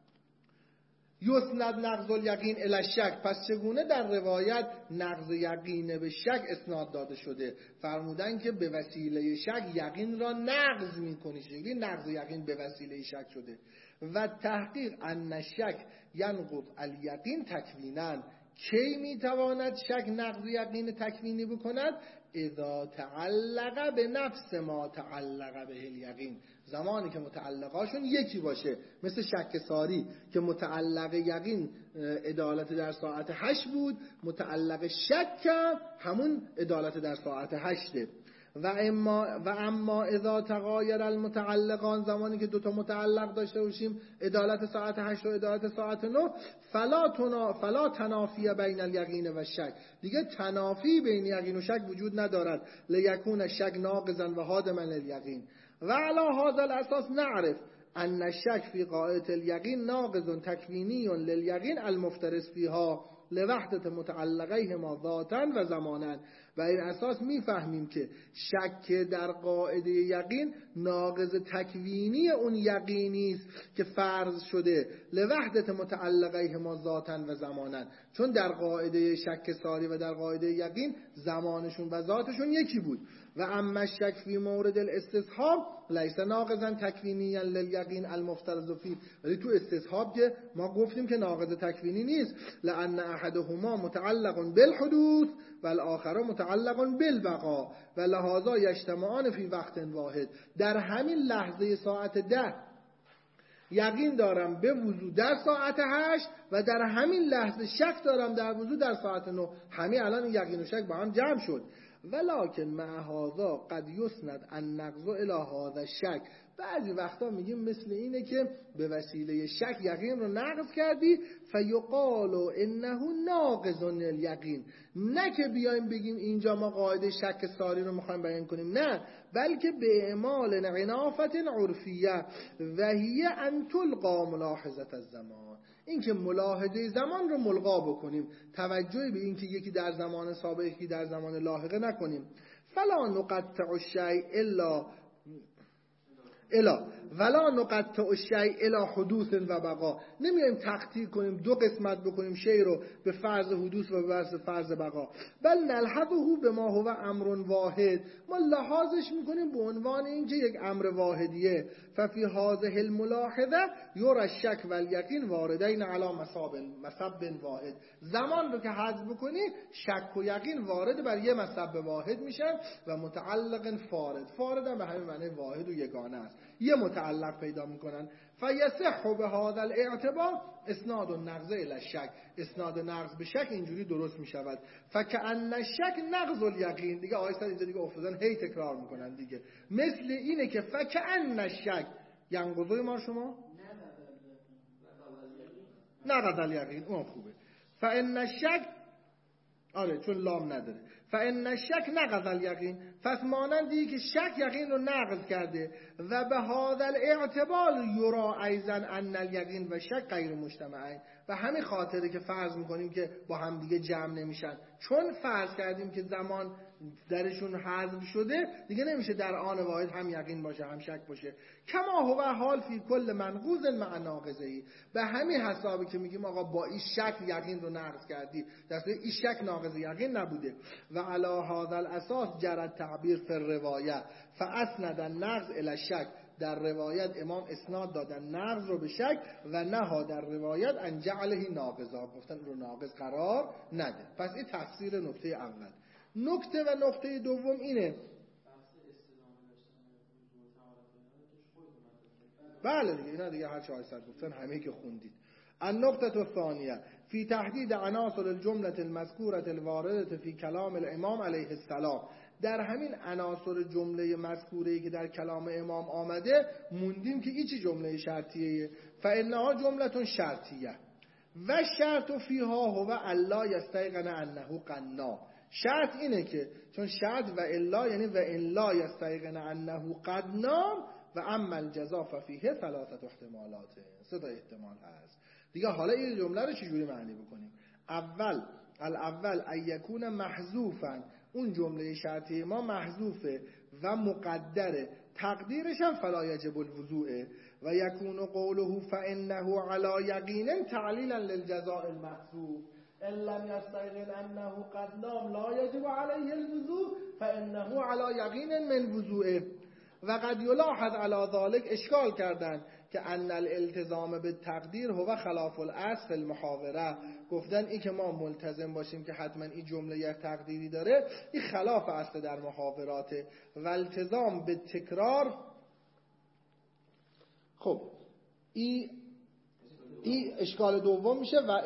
یسند نقض الیقین الی الشک، پس چگونه در روایت نقض یقین به شک اسناد داده شده؟ فرمودن که به وسیله شک یقین را نقض میکنی، چگونه نقض یقین به وسیله شک شده؟ و تحقیق ان الشک ینقض الیقین تکوینا، کی میتواند شک نقض یقین تکوینی بکند؟ اذا تعلق به نفس ما تعلق به الیقین، زمانی که متعلقاشون یکی باشه، مثل شک ساری که متعلق یقین عدالت در ساعت 8 بود، متعلق شک همون عدالت در ساعت 8. و اما اذا تغایر المتعلقان، زمانی که دوتا متعلق داشته باشیم عدالت ساعت 8 و عدالت ساعت 9، فلا تنافی بین الیقین و شک، دیگه تنافی بین یقین و شک وجود ندارد. لیکون شک ناقضا و هادما للیقین. و علی هذا الاساس نعرف ان الشک فی قاعده الیقین ناقض تکوینی للیقین المفترض فیها لوحدت متعلقیهما ذاتا و زمانا. و این اساس میفهمیم که شک در قاعده یقین ناقض تکوینی اون یقینی است که فرض شده لوحدت متعلقیهما ذاتا و زمانا، چون در قاعده شک ساری و در قاعده یقین زمانشون و ذاتشون یکی بود. و اما شک فی مورد الاستصحاب لیس ناقضا تکوینیا للیقین المفترض فیه، ولی تو استصحاب که ما گفتیم که ناقض تکوینی نیست، لان احدهما متعلق بالحدوث و الاخر متعلق بالبقاء و لهذا یجتمعان فی وقت واحد. در همین لحظه ساعت 10 یقین دارم به وضو در ساعت 8 و در همین لحظه شک دارم در وضو در ساعت 9. همین الان یقین و شک با هم جمع شد. ولکن مع هذا قد یسند النقض الی هذا الشک. بعضی وقتا میگیم مثل اینه که به وسیله شک یقین رو نقض کردی، فیقال انه ناقض الیقین. نه که بیایم بگیم اینجا ما قاعده شک ساری رو میخوایم بیان کنیم، نه، بلکه به اعمال عنافت عرفیه و هی ان تلقا ملاحظه الزمان، این که ملاحظه زمان رو ملغا بکنیم، توجهی به این که یکی در زمان سابق یکی در زمان لاحقه نکنیم. فلا نقطع الشیء ولا نقطع الشیء الی حدوث و بقا. نمیایم تقطیع کنیم، دو قسمت بکنیم شی رو به فرض حدوث و به فرض بقا، بل نلحظه بما هو امر واحد، ما لحاظش میکنیم به عنوان اینکه یک امر واحدیه. ففی هذه الملاحظه یرى الشک و الیقین واردین علی مصب واحد. زمان رو که حذف بکنی شک و یقین وارد بر یه مصب واحد میشن و متعلق فارد هم به همین معنی واحد و یگانه است، یه متعلق پیدا میکنن. فیصح به هذا الاعتبار اسناد النقض الی الشک، اسناد نقض به شک اینجوری درست میشود. فکأن الشک نقض الیقین. دیگه آیستا اینجا دیگه افتادن هی تکرار میکنن دیگه، مثل اینه که فکأن الشک ینقض ما شما نقض الیقین، اون خوبه. فان الشک آره چون لام نداره، فان الشک نقض الیقین، پس مانندی که شک یقین رو نقض کرده. و به هذا الاعتبار یرا ایضا ان الیقین و شک غیر مجتمعین. و همین خاطره که فرض میکنیم که با هم دیگه جمع نمیشن، چون فرض کردیم که زمان درشون حذف شده دیگه نمیشه در آن واحد هم یقین باشه هم شک باشه. کما هو حال فی کل منقوض مع ناقضی. به همین حسابی که میگیم آقا با این شک یقین رو نقض کردی، در صورتی این شک ناقض یقین نبوده. و علی هذا الاساس جرت تعبیر فی الروایه فاسند النقض الی الشک. در روایت امام اسناد دادن نقض رو به شک و نها در روایت ان جعله ناقضا، گفتن رو ناقض قرار نده. پس این تفسیر نکته اول. نکته و نقطه دوم اینه، بله دیگه اینا دیگه هر 400 گفتن همه که خوندید. النقطه الثانیه فی تحدید عناصر الجمله المذکوره الوارده فی کلام الامام علیه السلام. در همین عناصر جمله مذکوره‌ای که در کلام امام آمده موندیم که ایچی جمله شرطیه. فانها جمله شرطیه و شرط فیها هو الا یستیقن انه قنا. شرط اینه که چون شرط و الا یعنی و الا یستیقن انه قنا و اما الجزاء ففیه ثلاثه احتمالات، سه تا احتمال هست دیگه. حالا این جمله رو چجوری معنی بکنیم؟ الاول ان یکون محذوفا، اون جمله شرطی ما محذوفه و مقدره، تقدیرش هم فلا یجب الوضوء و یکون قوله فانه علی یقین تعلیلا للجزاء المحذوف ان لم یستیقن انه قد نام لا یجب علیه الوضوء فانه علی یقین من وضوءه. و قد یلاحظ علی ذلك، اشکال کردن که ان الالتزام بالتقدیر هو خلاف الاصل فی المحاوره، گفتن این که ما ملتزم باشیم که حتما این جمله یک تقدیری داره، این خلاف اصل در محاوراته. و التزام به تکرار، خب این اشکال دوم میشه. و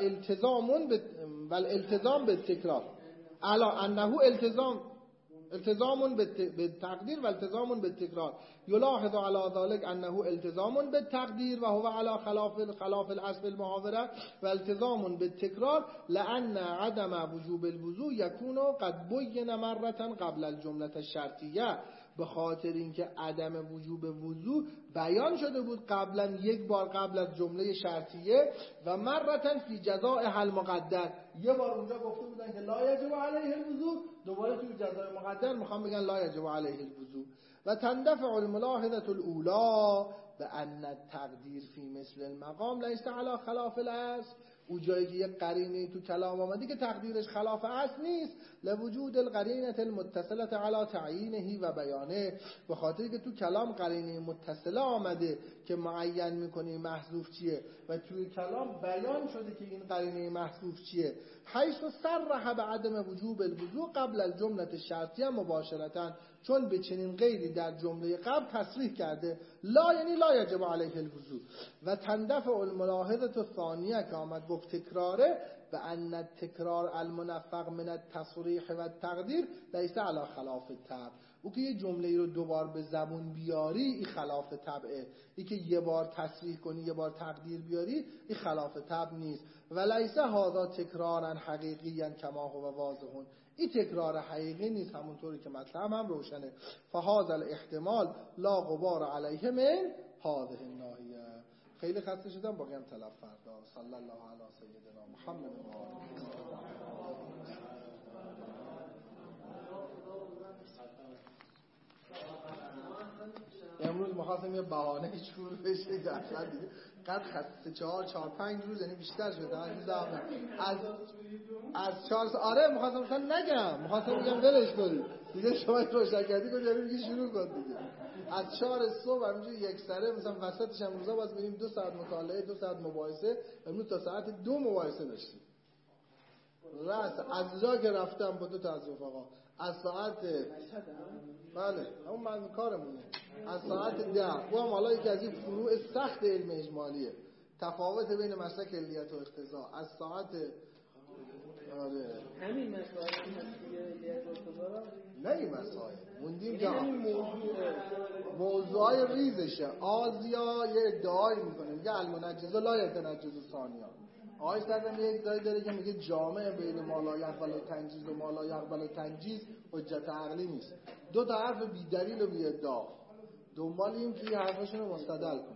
التزام به تکرار علا انه التزام بالتقدیر و التزام بالتکرار، یلاحظ علی ذلك انه التزام بالتقدیر و هو علی خلاف الاصل المحاوره و التزام بالتکرار لان عدم وجوب الوضوء یکون قد بین مره قبل الجمله الشرطیه، به خاطر اینکه عدم وجوب وضوء بیان شده بود قبلا، یک بار قبل از جمله شرطیه، و مرتن فی جزاء حل مقدر، یه بار اونجا گفته بودن که لا یجب علیه الوضوء، دوباره توی جزاء مقدر میخوام بگن لا یجب علیه الوضوء. و تندفع الملاحظه الاولى بان التقدیر فی مثل المقام لیس علی خلاف الاصل، اون جایی که یک قرینه تو کلام آمده که تقدیرش خلاف اصل نیست، لوجود القرینه المتصله علی تعیینه و بیانه، به خاطر که تو کلام قرینه متصله آمده که معین میکنه محذوف چیه و توی کلام بیان شده که این قرینه محذوف چیه، حیث صرح بعدم وجوب الوضوء قبل الجمله الشرطیه مباشرتا، چون به چنین غیری در جمله قبل تصریح کرده، لا یعنی لا یجب علیه الوضوء. و تندفع الملاحظه الثانیه که آمد گفت تکراره، به ان التکرار المنفق من التصریح و التقدیر لیس علی خلاف الطبع، او که یه جمله رو دوبار به زبون بیاری این خلاف طبعه، این که یه بار تصریح کنی یه بار تقدیر بیاری این خلاف طبع نیست. و لیس هذا تکرارا حقیقیا کما هو واضح، این تکرار حقیقی نیست همونطوری که مطلب هم روشنه. فهذا الاحتمال لا غبار علیه من هذه الناحیه. خیلی خسته شدم، باقی هم طلب فردا. صلی الله علی سیدنا محمد و آله. امروز می‌خواستم یه بهانه شروع بشه اصلا دیگه قد خسته 4-5 روز یعنی بیشتر شده از 4 آره می‌خواستم مثلا نگم، می‌خواستم بگم ولش کنید دیگه، شما روشن کردی کجا میگی شروع کن دیگه. از 4 صبح همینجوری یک سره مثلا وسطش هم روزا باز بریم 2 ساعت مطالعه 2 ساعت مباحثه، امروز تا ساعت 2 مباحثه داشتیم. راست از جا که رفتم با 2 تا از رفقا از ساعت بله همون من کارمونه از ساعت 10 و هم حالا یکی از این فروع سخت علم اجمالیه، تفاوت بین مسلک علیت و اقتضا از ساعت آره همین مسائل هست دیگه علیت و اقتضا نه این مسائل موندیم که موضوعای ریزشه. آزیا یه ادعایی میکنه میگه المنجزه لا یتنجز ثانیا، آقای سردم یه ادعایی داره که میگه جامع بین ما لا یقبل تنجیز و ما لا یقبل تنجیز حجت عقلی نیست. 2 تا حرف بی دلیل و بی ادعا دنبال این که یه حرفشون رو مستدل کن.